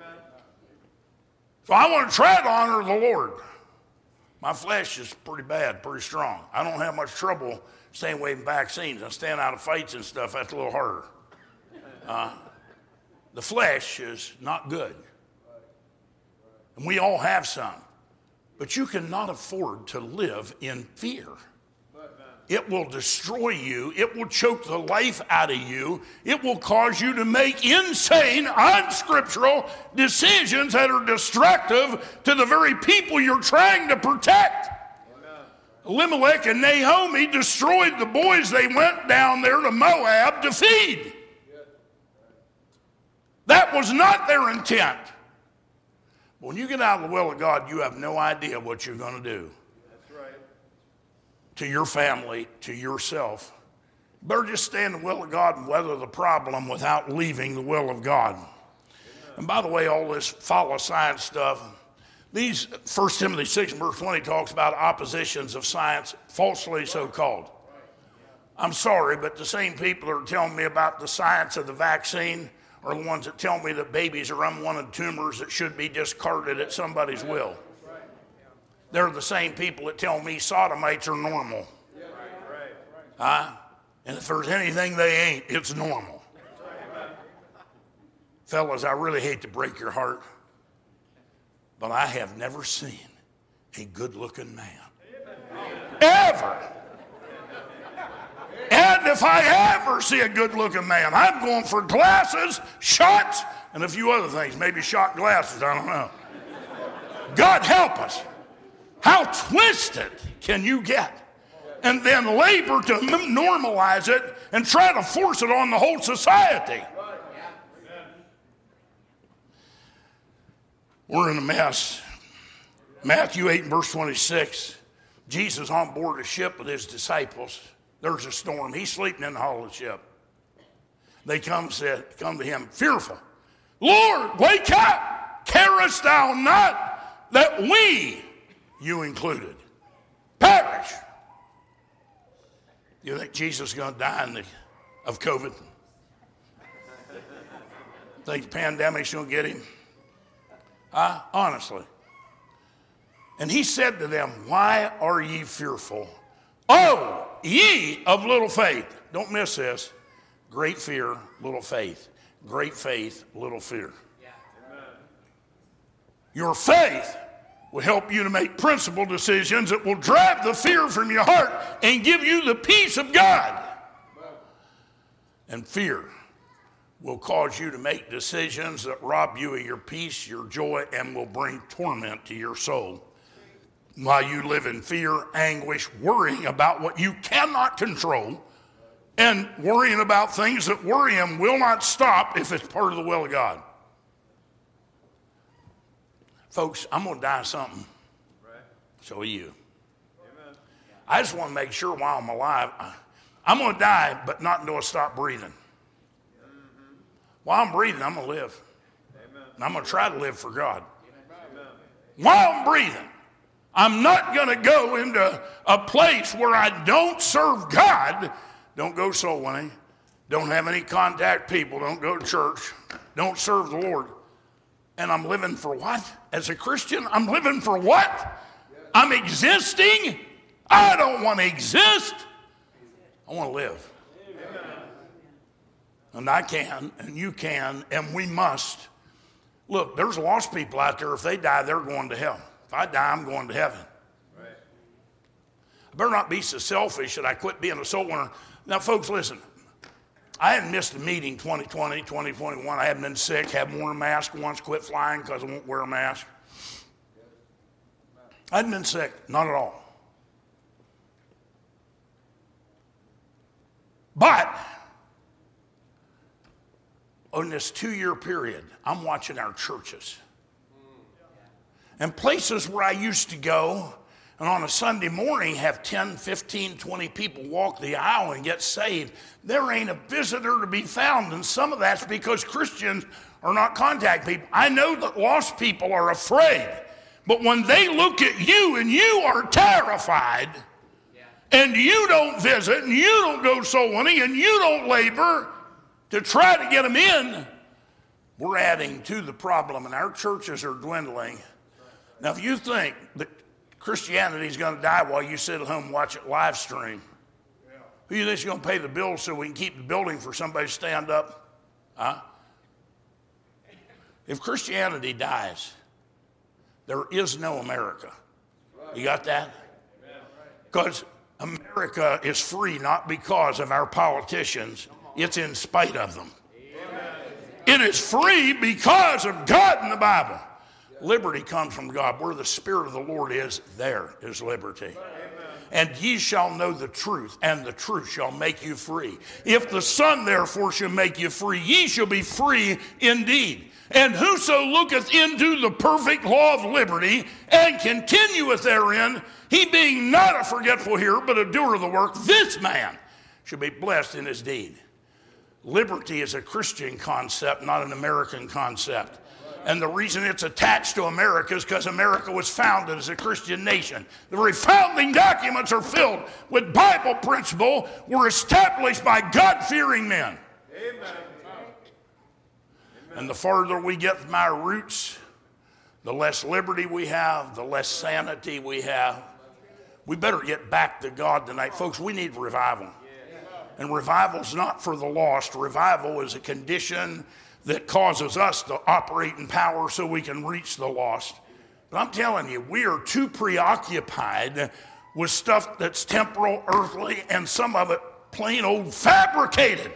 So I want to try to honor the Lord. My flesh is pretty bad, pretty strong. I don't have much trouble staying away from vaccines. I'm staying out of fights and stuff. That's a little harder. Uh, the flesh is not good. And we all have some. But you cannot afford to live in fear. It will destroy you. It will choke the life out of you. It will cause you to make insane, unscriptural decisions that are destructive to the very people you're trying to protect. Amen. Elimelech and Naomi destroyed the boys they went down there to Moab to feed. That was not their intent. When you get out of the will of God, you have no idea what you're going to do. To your family, to yourself. You better just stay in the will of God and weather the problem without leaving the will of God. Amen. And by the way, all this follow science stuff, these First Timothy six verse twenty talks about oppositions of science, falsely so called. I'm sorry, but the same people that are telling me about the science of the vaccine are the ones that tell me that babies are unwanted tumors that should be discarded at somebody's will. They're the same people that tell me sodomites are normal. Huh? And if there's anything they ain't, it's normal. Fellas, I really hate to break your heart, but I have never seen a good-looking man. Ever. And if I ever see a good-looking man, I'm going for glasses, shots, and a few other things. Maybe shot glasses, I don't know. God help us. How twisted can you get? And then labor to normalize it and try to force it on the whole society. We're in a mess. Matthew eight verse twenty-six. Jesus on board a ship with his disciples. There's a storm. He's sleeping in the hull of the ship. They come, said, come to him, fearful. Lord, wake up! Carest thou not that we, you included, perish? You think Jesus is going to die in the, of COVID? Think the pandemic's going to get him? Huh? Honestly. And he said to them, why are ye fearful? Oh, ye of little faith. Don't miss this. Great fear, little faith. Great faith, little fear. Yeah. Your faith will help you to make principled decisions that will drive the fear from your heart and give you the peace of God. And fear will cause you to make decisions that rob you of your peace, your joy, and will bring torment to your soul. While you live in fear, anguish, worrying about what you cannot control, and worrying about things that worry him will not stop if it's part of the will of God. Folks, I'm going to die of something. Right. So are you. Amen. I just want to make sure while I'm alive, I'm going to die, but not until I stop breathing. Mm-hmm. While I'm breathing, I'm going to live. Amen. And I'm going to try to live for God. Amen. While I'm breathing, I'm not going to go into a place where I don't serve God. Don't go soul winning. Don't have any contact people. Don't go to church. Don't serve the Lord. And I'm living for what? As a Christian, I'm living for what? I'm existing? I don't want to exist. I want to live. And I can, and you can, and we must. Look, there's lost people out there. If they die, they're going to hell. If I die, I'm going to heaven. Right. I better not be so selfish that I quit being a soul winner. Now, folks, listen. I hadn't missed a meeting twenty twenty, twenty twenty-one. I hadn't been sick, haven't worn a mask once, quit flying because I won't wear a mask. I hadn't been sick, not at all. But in this two-year period, I'm watching our churches. And places where I used to go, and on a Sunday morning have ten, fifteen, twenty people walk the aisle and get saved. There ain't a visitor to be found, and some of that's because Christians are not contact people. I know that lost people are afraid, but when they look at you and you are terrified, yeah. and you don't visit, and you don't go soul winning, and you don't labor to try to get them in, we're adding to the problem, and our churches are dwindling. Now, if you think that Christianity is going to die while you sit at home and watch it live stream, Who do you think's going to pay the bills so we can keep the building for somebody to stand up? Huh? If Christianity dies, there is no America. You got that? Because America is free not because of our politicians, it's in spite of them. It is free because of God in the Bible. Liberty comes from God. Where the Spirit of the Lord is, there is liberty. And ye shall know the truth, and the truth shall make you free. If the Son therefore shall make you free, ye shall be free indeed. And whoso looketh into the perfect law of liberty, and continueth therein, he being not a forgetful hearer, but a doer of the work, this man shall be blessed in his deed. Liberty is a Christian concept, not an American concept. And the reason it's attached to America is because America was founded as a Christian nation. The very founding documents are filled with Bible principle, were established by God-fearing men. Amen. And the farther we get from our roots, the less liberty we have, the less sanity we have. We better get back to God tonight. Folks, we need revival. And revival's not for the lost. Revival is a condition that causes us to operate in power so we can reach the lost. But I'm telling you, we are too preoccupied with stuff that's temporal, earthly, and some of it plain old fabricated.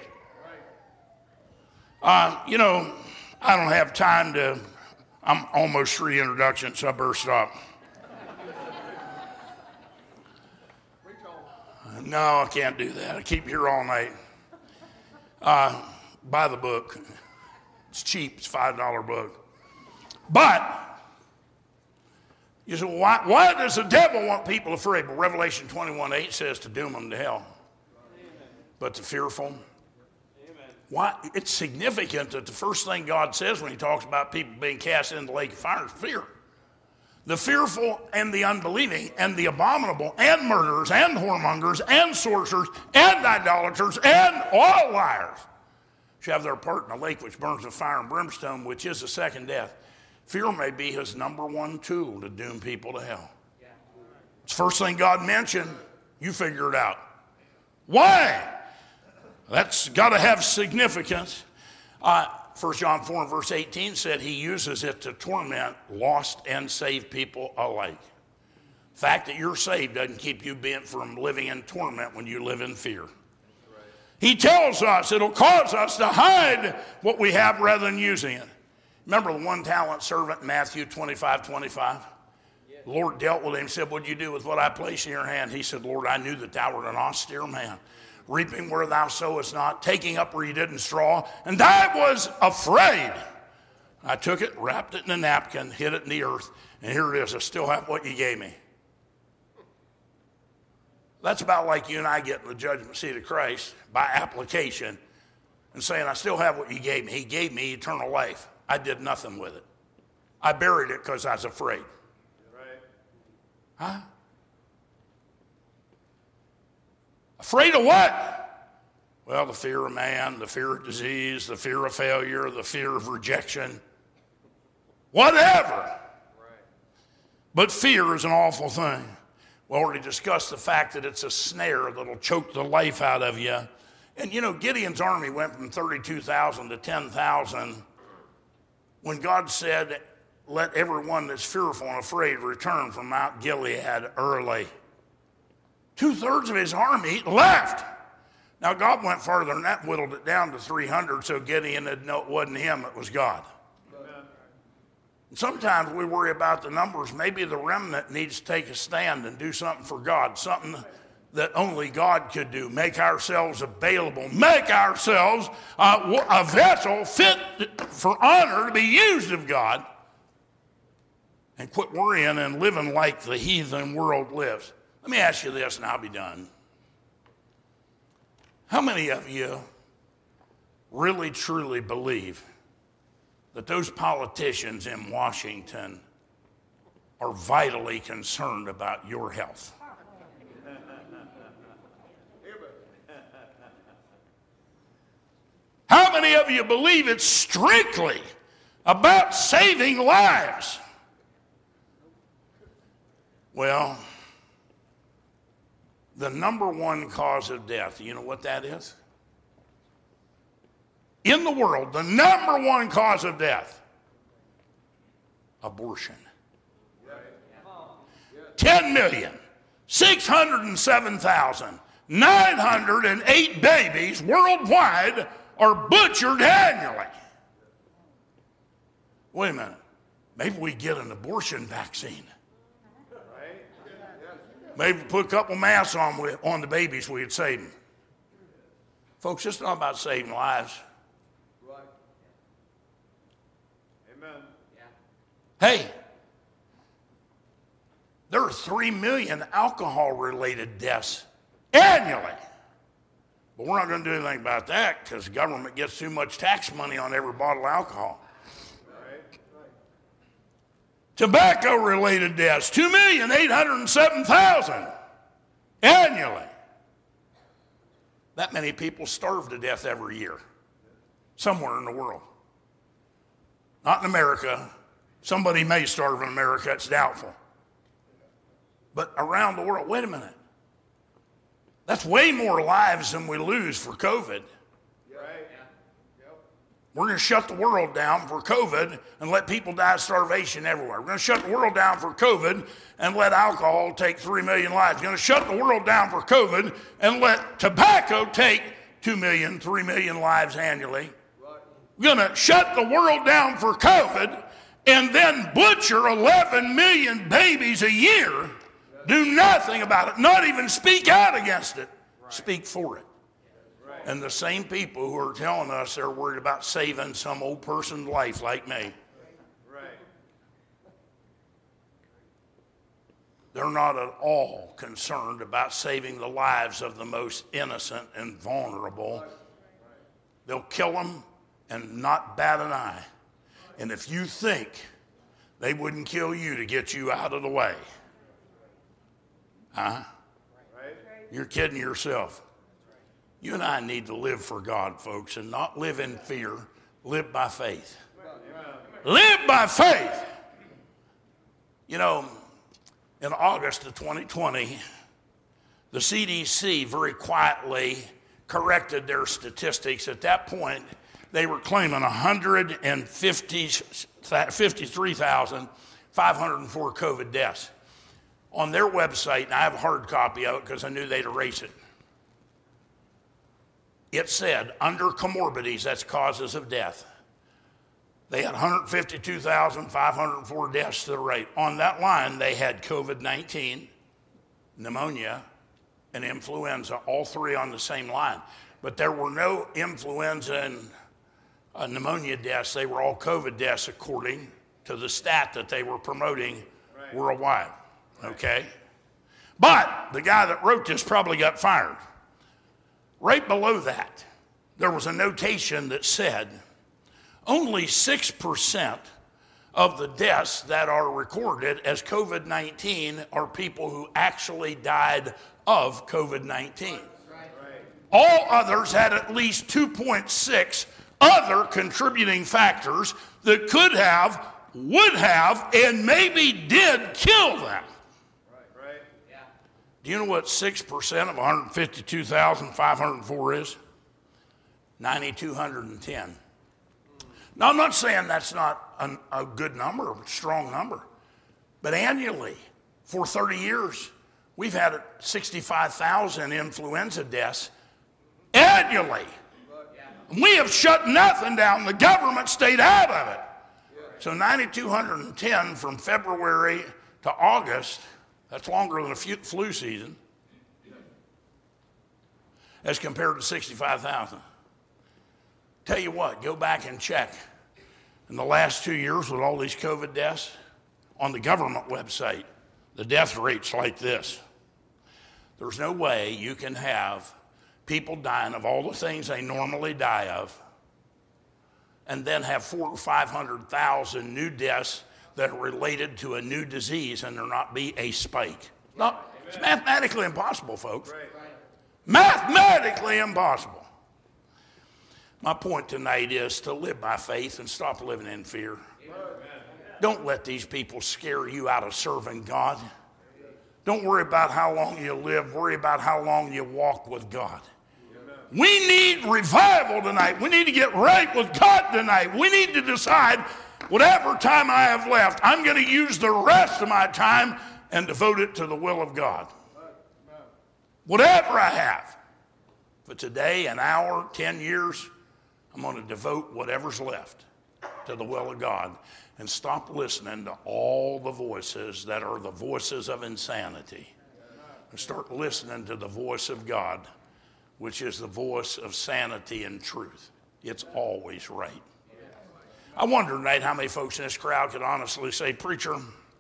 Uh, you know, I don't have time to, I'm almost through the introduction, so I better stop. No, I can't do that. I keep here all night. Uh, buy the book. It's cheap. It's a five dollar book. But, you say, why, why does the devil want people afraid? Well, Revelation twenty-one eight says to doom them to hell. Amen. But the fearful. Amen. Why? It's significant that the first thing God says when he talks about people being cast into the lake of fire is fear. The fearful and the unbelieving and the abominable and murderers and whoremongers and sorcerers and idolaters and all liars shall have their part in the lake which burns with fire and brimstone, which is the second death. Fear may be his number one tool to doom people to hell. It's the first thing God mentioned. You figure it out. Why? That's got to have significance. Uh, First John four and verse eighteen said he uses it to torment lost and saved people alike. The fact that you're saved doesn't keep you being from living in torment when you live in fear. Right. He tells us it'll cause us to hide what we have rather than using it. Remember the one talent servant in Matthew twenty-five twenty-five? Yes. The Lord dealt with him and said, "What did you do with what I placed in your hand?" He said, "Lord, I knew that thou wert an austere man, reaping where thou sowest not, taking up where you didn't straw, and I was afraid. I took it, wrapped it in a napkin, hid it in the earth, and here it is. I still have what you gave me." That's about like you and I getting the judgment seat of Christ by application and saying, "I still have what you gave me. He gave me eternal life. I did nothing with it. I buried it because I was afraid." Right. Huh? Afraid of what? Well, the fear of man, the fear of disease, the fear of failure, the fear of rejection. Whatever. Right. But fear is an awful thing. We already discussed the fact that it's a snare that'll choke the life out of you. And you know, Gideon's army went from thirty-two thousand to ten thousand when God said, "Let everyone that's fearful and afraid return from Mount Gilead early." Two-thirds of his army left. Now, God went farther than that, whittled it down to three hundred, so Gideon had no, it wasn't him, it was God. Amen. Sometimes we worry about the numbers. Maybe the remnant needs to take a stand and do something for God, something that only God could do. Make ourselves available. Make ourselves uh, a vessel fit for honor to be used of God. And quit worrying and living like the heathen world lives. Let me ask you this, and I'll be done. How many of you really, truly believe that those politicians in Washington are vitally concerned about your health? How many of you believe it's strictly about saving lives? Well, the number one cause of death. You know what that is? In the world, the number one cause of death, abortion. ten million, six hundred seven thousand, nine hundred eight babies worldwide are butchered annually. Wait a minute. Maybe we get an abortion vaccine. Maybe put a couple masks on, on the babies, we'd save them. Folks, it's not about saving lives. Right. Amen. Yeah. Hey, there are three million alcohol-related deaths annually. But we're not going to do anything about that because the government gets too much tax money on every bottle of alcohol. Tobacco-related deaths, two million eight hundred seven thousand annually. That many people starve to death every year, somewhere in the world. Not in America. Somebody may starve in America, it's doubtful. But around the world, wait a minute. That's way more lives than we lose for COVID. We're going to shut the world down for COVID and let people die of starvation everywhere. We're going to shut the world down for COVID and let alcohol take three million lives. We're going to shut the world down for COVID and let tobacco take two million, three million lives annually. We're going to shut the world down for COVID and then butcher eleven million babies a year, do nothing about it, not even speak out against it, speak for it. And the same people who are telling us they're worried about saving some old person's life like me. Right. They're not at all concerned about saving the lives of the most innocent and vulnerable. They'll kill them and not bat an eye. And if you think they wouldn't kill you to get you out of the way, huh? You're kidding yourself. You and I need to live for God, folks, and not live in fear. Live by faith. Live by faith. You know, in August of twenty twenty, the C D C very quietly corrected their statistics. At that point, they were claiming one hundred fifty-three thousand five hundred four COVID deaths. On their website, and I have a hard copy of it because I knew they'd erase it, it said, under comorbidities, that's causes of death, they had one hundred fifty-two thousand five hundred four deaths to the rate. On that line, they had COVID nineteen, pneumonia, and influenza, all three on the same line. But there were no influenza and uh, pneumonia deaths. They were all COVID deaths according to the stat that they were promoting right. worldwide. Okay? But the guy that wrote this probably got fired. Right below that, there was a notation that said only six percent of the deaths that are recorded as COVID nineteen are people who actually died of COVID nineteen. All others had at least two point six other contributing factors that could have, would have, and maybe did kill them. Do you know what six percent of one hundred fifty-two thousand five hundred four is? nine thousand two hundred ten. Now, I'm not saying that's not an, a good number, a strong number. But annually, for thirty years, we've had sixty-five thousand influenza deaths annually. We have shut nothing down. The government stayed out of it. So nine thousand two hundred ten from February to August, that's longer than a flu season, as compared to sixty-five thousand. Tell you what, go back and check. In the last two years with all these COVID deaths, on the government website, the death rate's like this. There's no way you can have people dying of all the things they normally die of and then have four or five hundred thousand new deaths that are related to a new disease and there not be a spike. Not, it's mathematically impossible, folks. Right. Mathematically impossible. My point tonight is to live by faith and stop living in fear. Amen. Don't let these people scare you out of serving God. Don't worry about how long you live. Worry about how long you walk with God. We need revival tonight. We need to get right with God tonight. We need to decide whatever time I have left, I'm going to use the rest of my time and devote it to the will of God. Whatever I have. For today, an hour, ten years, I'm going to devote whatever's left to the will of God and stop listening to all the voices that are the voices of insanity and start listening to the voice of God, which is the voice of sanity and truth. It's always right. I wonder tonight how many folks in this crowd could honestly say, preacher,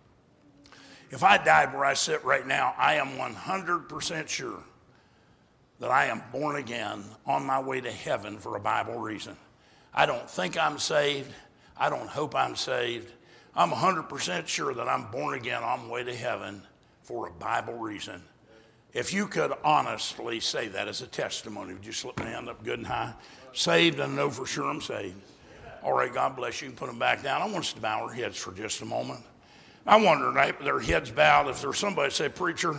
if I died where I sit right now, I am one hundred percent sure that I am born again on my way to heaven for a Bible reason. I don't think I'm saved. I don't hope I'm saved. I'm one hundred percent sure that I'm born again on my way to heaven for a Bible reason. If you could honestly say that as a testimony, would you slip my hand up good and high? Saved, and know for sure I'm saved. All right, God bless you. You can put them back down. I want us to bow our heads for just a moment. I wonder tonight, with their heads bowed, if there's somebody say, preacher,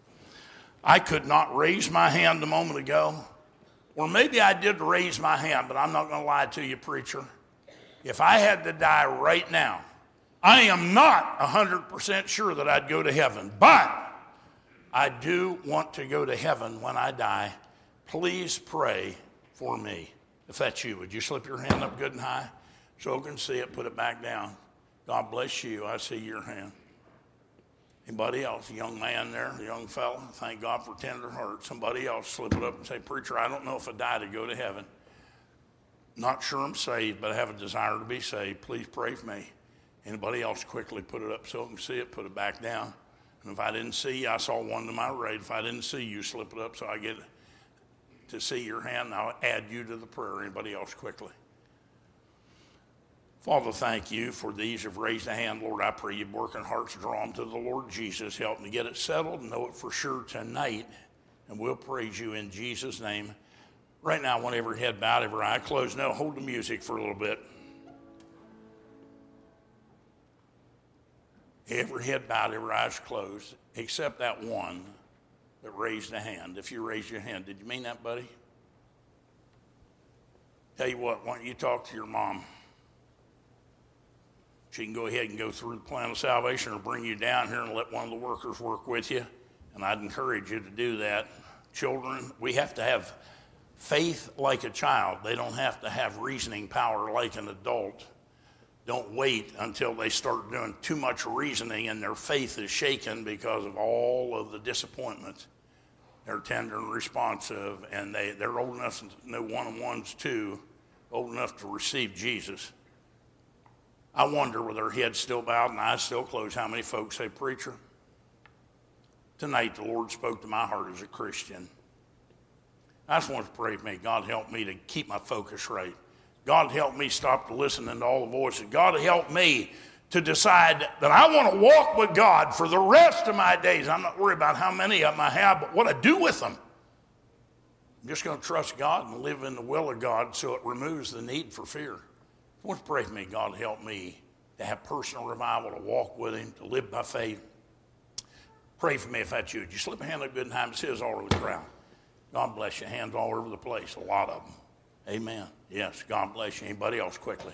I could not raise my hand a moment ago. Or maybe I did raise my hand, but I'm not going to lie to you, preacher. If I had to die right now, I am not one hundred percent sure that I'd go to heaven. But I do want to go to heaven when I die. Please pray for me. If that's you, would you slip your hand up good and high so I can see it, put it back down. God bless you. I see your hand. Anybody else? A young man there, a young fella? Thank God for tender heart. Somebody else slip it up and say, preacher, I don't know if I die to go to heaven. Not sure I'm saved, but I have a desire to be saved. Please pray for me. Anybody else, quickly put it up so I can see it, put it back down. And if I didn't see you, I saw one to my right. If I didn't see you, slip it up so I get to see your hand, and I'll add you to the prayer. Anybody else, quickly? Father, thank you for these who've raised a hand. Lord, I pray you working hearts, draw them to the Lord Jesus. Help them to get it settled and know it for sure tonight. And we'll praise you in Jesus' name. Right now, I want every head bowed, every eye closed. No, hold the music for a little bit. Every head bowed, every eyes closed, except that one that raised a hand. If you raised your hand, did you mean that, buddy? Tell you what, why don't you talk to your mom? She can go ahead and go through the plan of salvation or bring you down here and let one of the workers work with you. And I'd encourage you to do that. Children, we have to have faith like a child. They don't have to have reasoning power like an adult. Don't wait until they start doing too much reasoning and their faith is shaken because of all of the disappointments. They're tender and responsive, and they, they're old enough to know one-on-ones too, old enough to receive Jesus. I wonder, with their heads still bowed and eyes still closed, how many folks say, preacher, tonight the Lord spoke to my heart as a Christian. I just want to pray for me. God help me to keep my focus right. God help me stop listening to all the voices. God help me to decide that I want to walk with God for the rest of my days. I'm not worried about how many of them I have, but what I do with them. I'm just going to trust God and live in the will of God so it removes the need for fear. I want to pray for me. God help me to have personal revival, to walk with him, to live by faith. Pray for me if that's you. Just slip a hand up good and high and see us all over the crowd. God bless you. Hands all over the place, a lot of them. Amen. Yes, God bless you. Anybody else, quickly?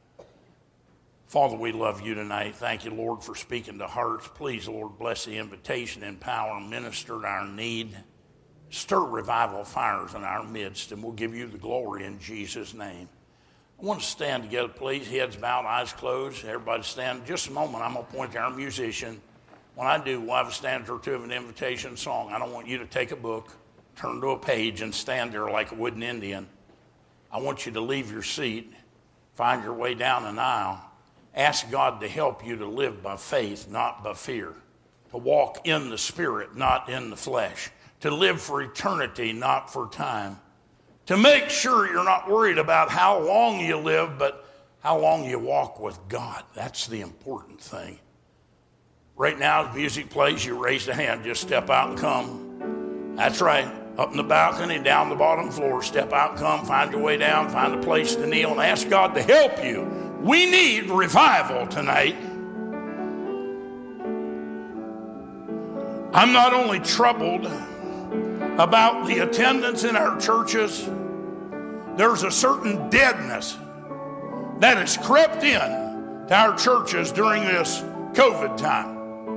Father, we love you tonight. Thank you, Lord, for speaking to hearts. Please, Lord, bless the invitation, empower, minister to our need. Stir revival fires in our midst, and we'll give you the glory in Jesus' name. I want to stand together, please. Heads bowed, eyes closed. Everybody stand. Just a moment, I'm going to point to our musician. When I do, we'll have a stanza or two of an invitation song. I don't want you to take a book, turn to a page, and stand there like a wooden Indian. I want you to leave your seat, find your way down an aisle, ask God to help you to live by faith, not by fear, to walk in the Spirit, not in the flesh, to live for eternity, not for time, to make sure you're not worried about how long you live, but how long you walk with God. That's the important thing. Right now, as music plays, you raise a hand, just step out and come. That's right. Up in the balcony, down the bottom floor, step out and come, find your way down, find a place to kneel, and ask God to help you. We need revival tonight. I'm not only troubled about the attendance in our churches, there's a certain deadness that has crept in to our churches during this COVID time.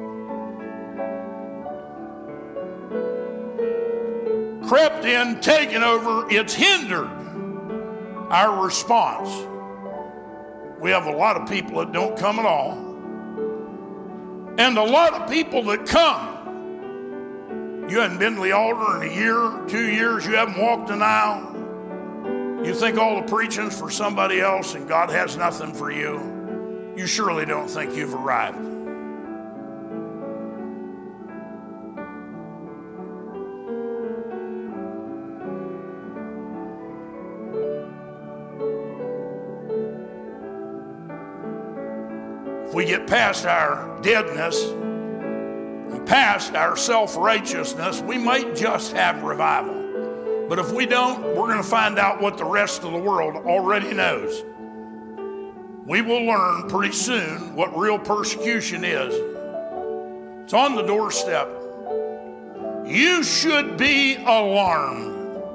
Crept in, taken over, it's hindered our response. We have a lot of people that don't come at all. And a lot of people that come. You hadn't been to the altar in a year, two years, you haven't walked an aisle. You think all the preaching's for somebody else and God has nothing for you. You surely don't think you've arrived. If we get past our deadness and past our self-righteousness, we might just have revival. But if we don't, we're going to find out what the rest of the world already knows. We will learn pretty soon what real persecution is. It's on the doorstep. You should be alarmed.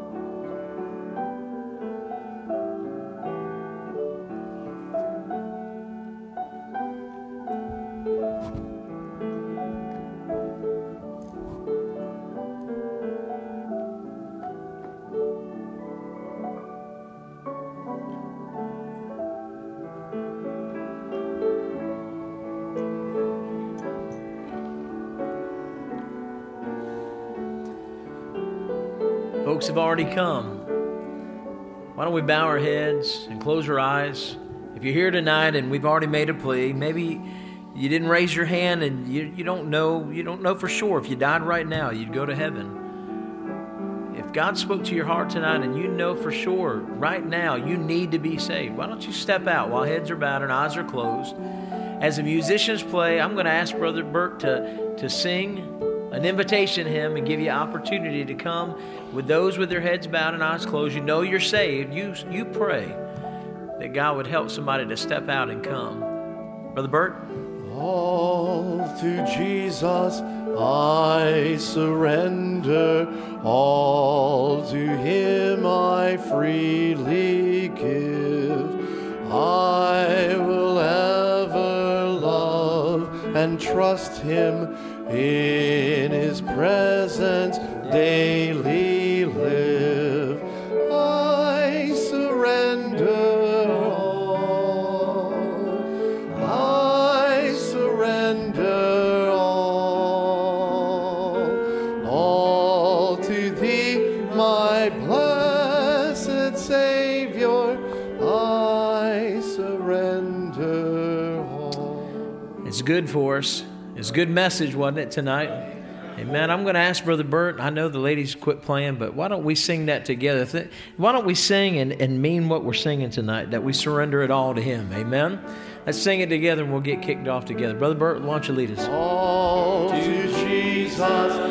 Folks have already come. Why don't we bow our heads and close our eyes? If you're here tonight and we've already made a plea, maybe you didn't raise your hand and you, you don't know you don't know for sure if you died right now you'd go to heaven. If God spoke to your heart tonight and you know for sure right now you need to be saved, why don't you step out while heads are bowed and eyes are closed? As the musicians play, I'm going to ask Brother Bert to, to sing an invitation hymn and give you opportunity to come with those with their heads bowed and eyes closed. You know you're saved. You, you pray that God would help somebody to step out and come. Brother Bert? All to Jesus I surrender, all to Him I freely give. I will ever love and trust Him, in His presence daily live. I surrender all. I surrender all. All to Thee, my blessed Savior, I surrender all. It's good for us. It's a good message, wasn't it, tonight? Amen. I'm going to ask Brother Bert. I know the ladies quit playing, but why don't we sing that together? Why don't we sing and, and mean what we're singing tonight, that we surrender it all to Him? Amen. Let's sing it together and we'll get kicked off together. Brother Bert, why don't you lead us? All to Jesus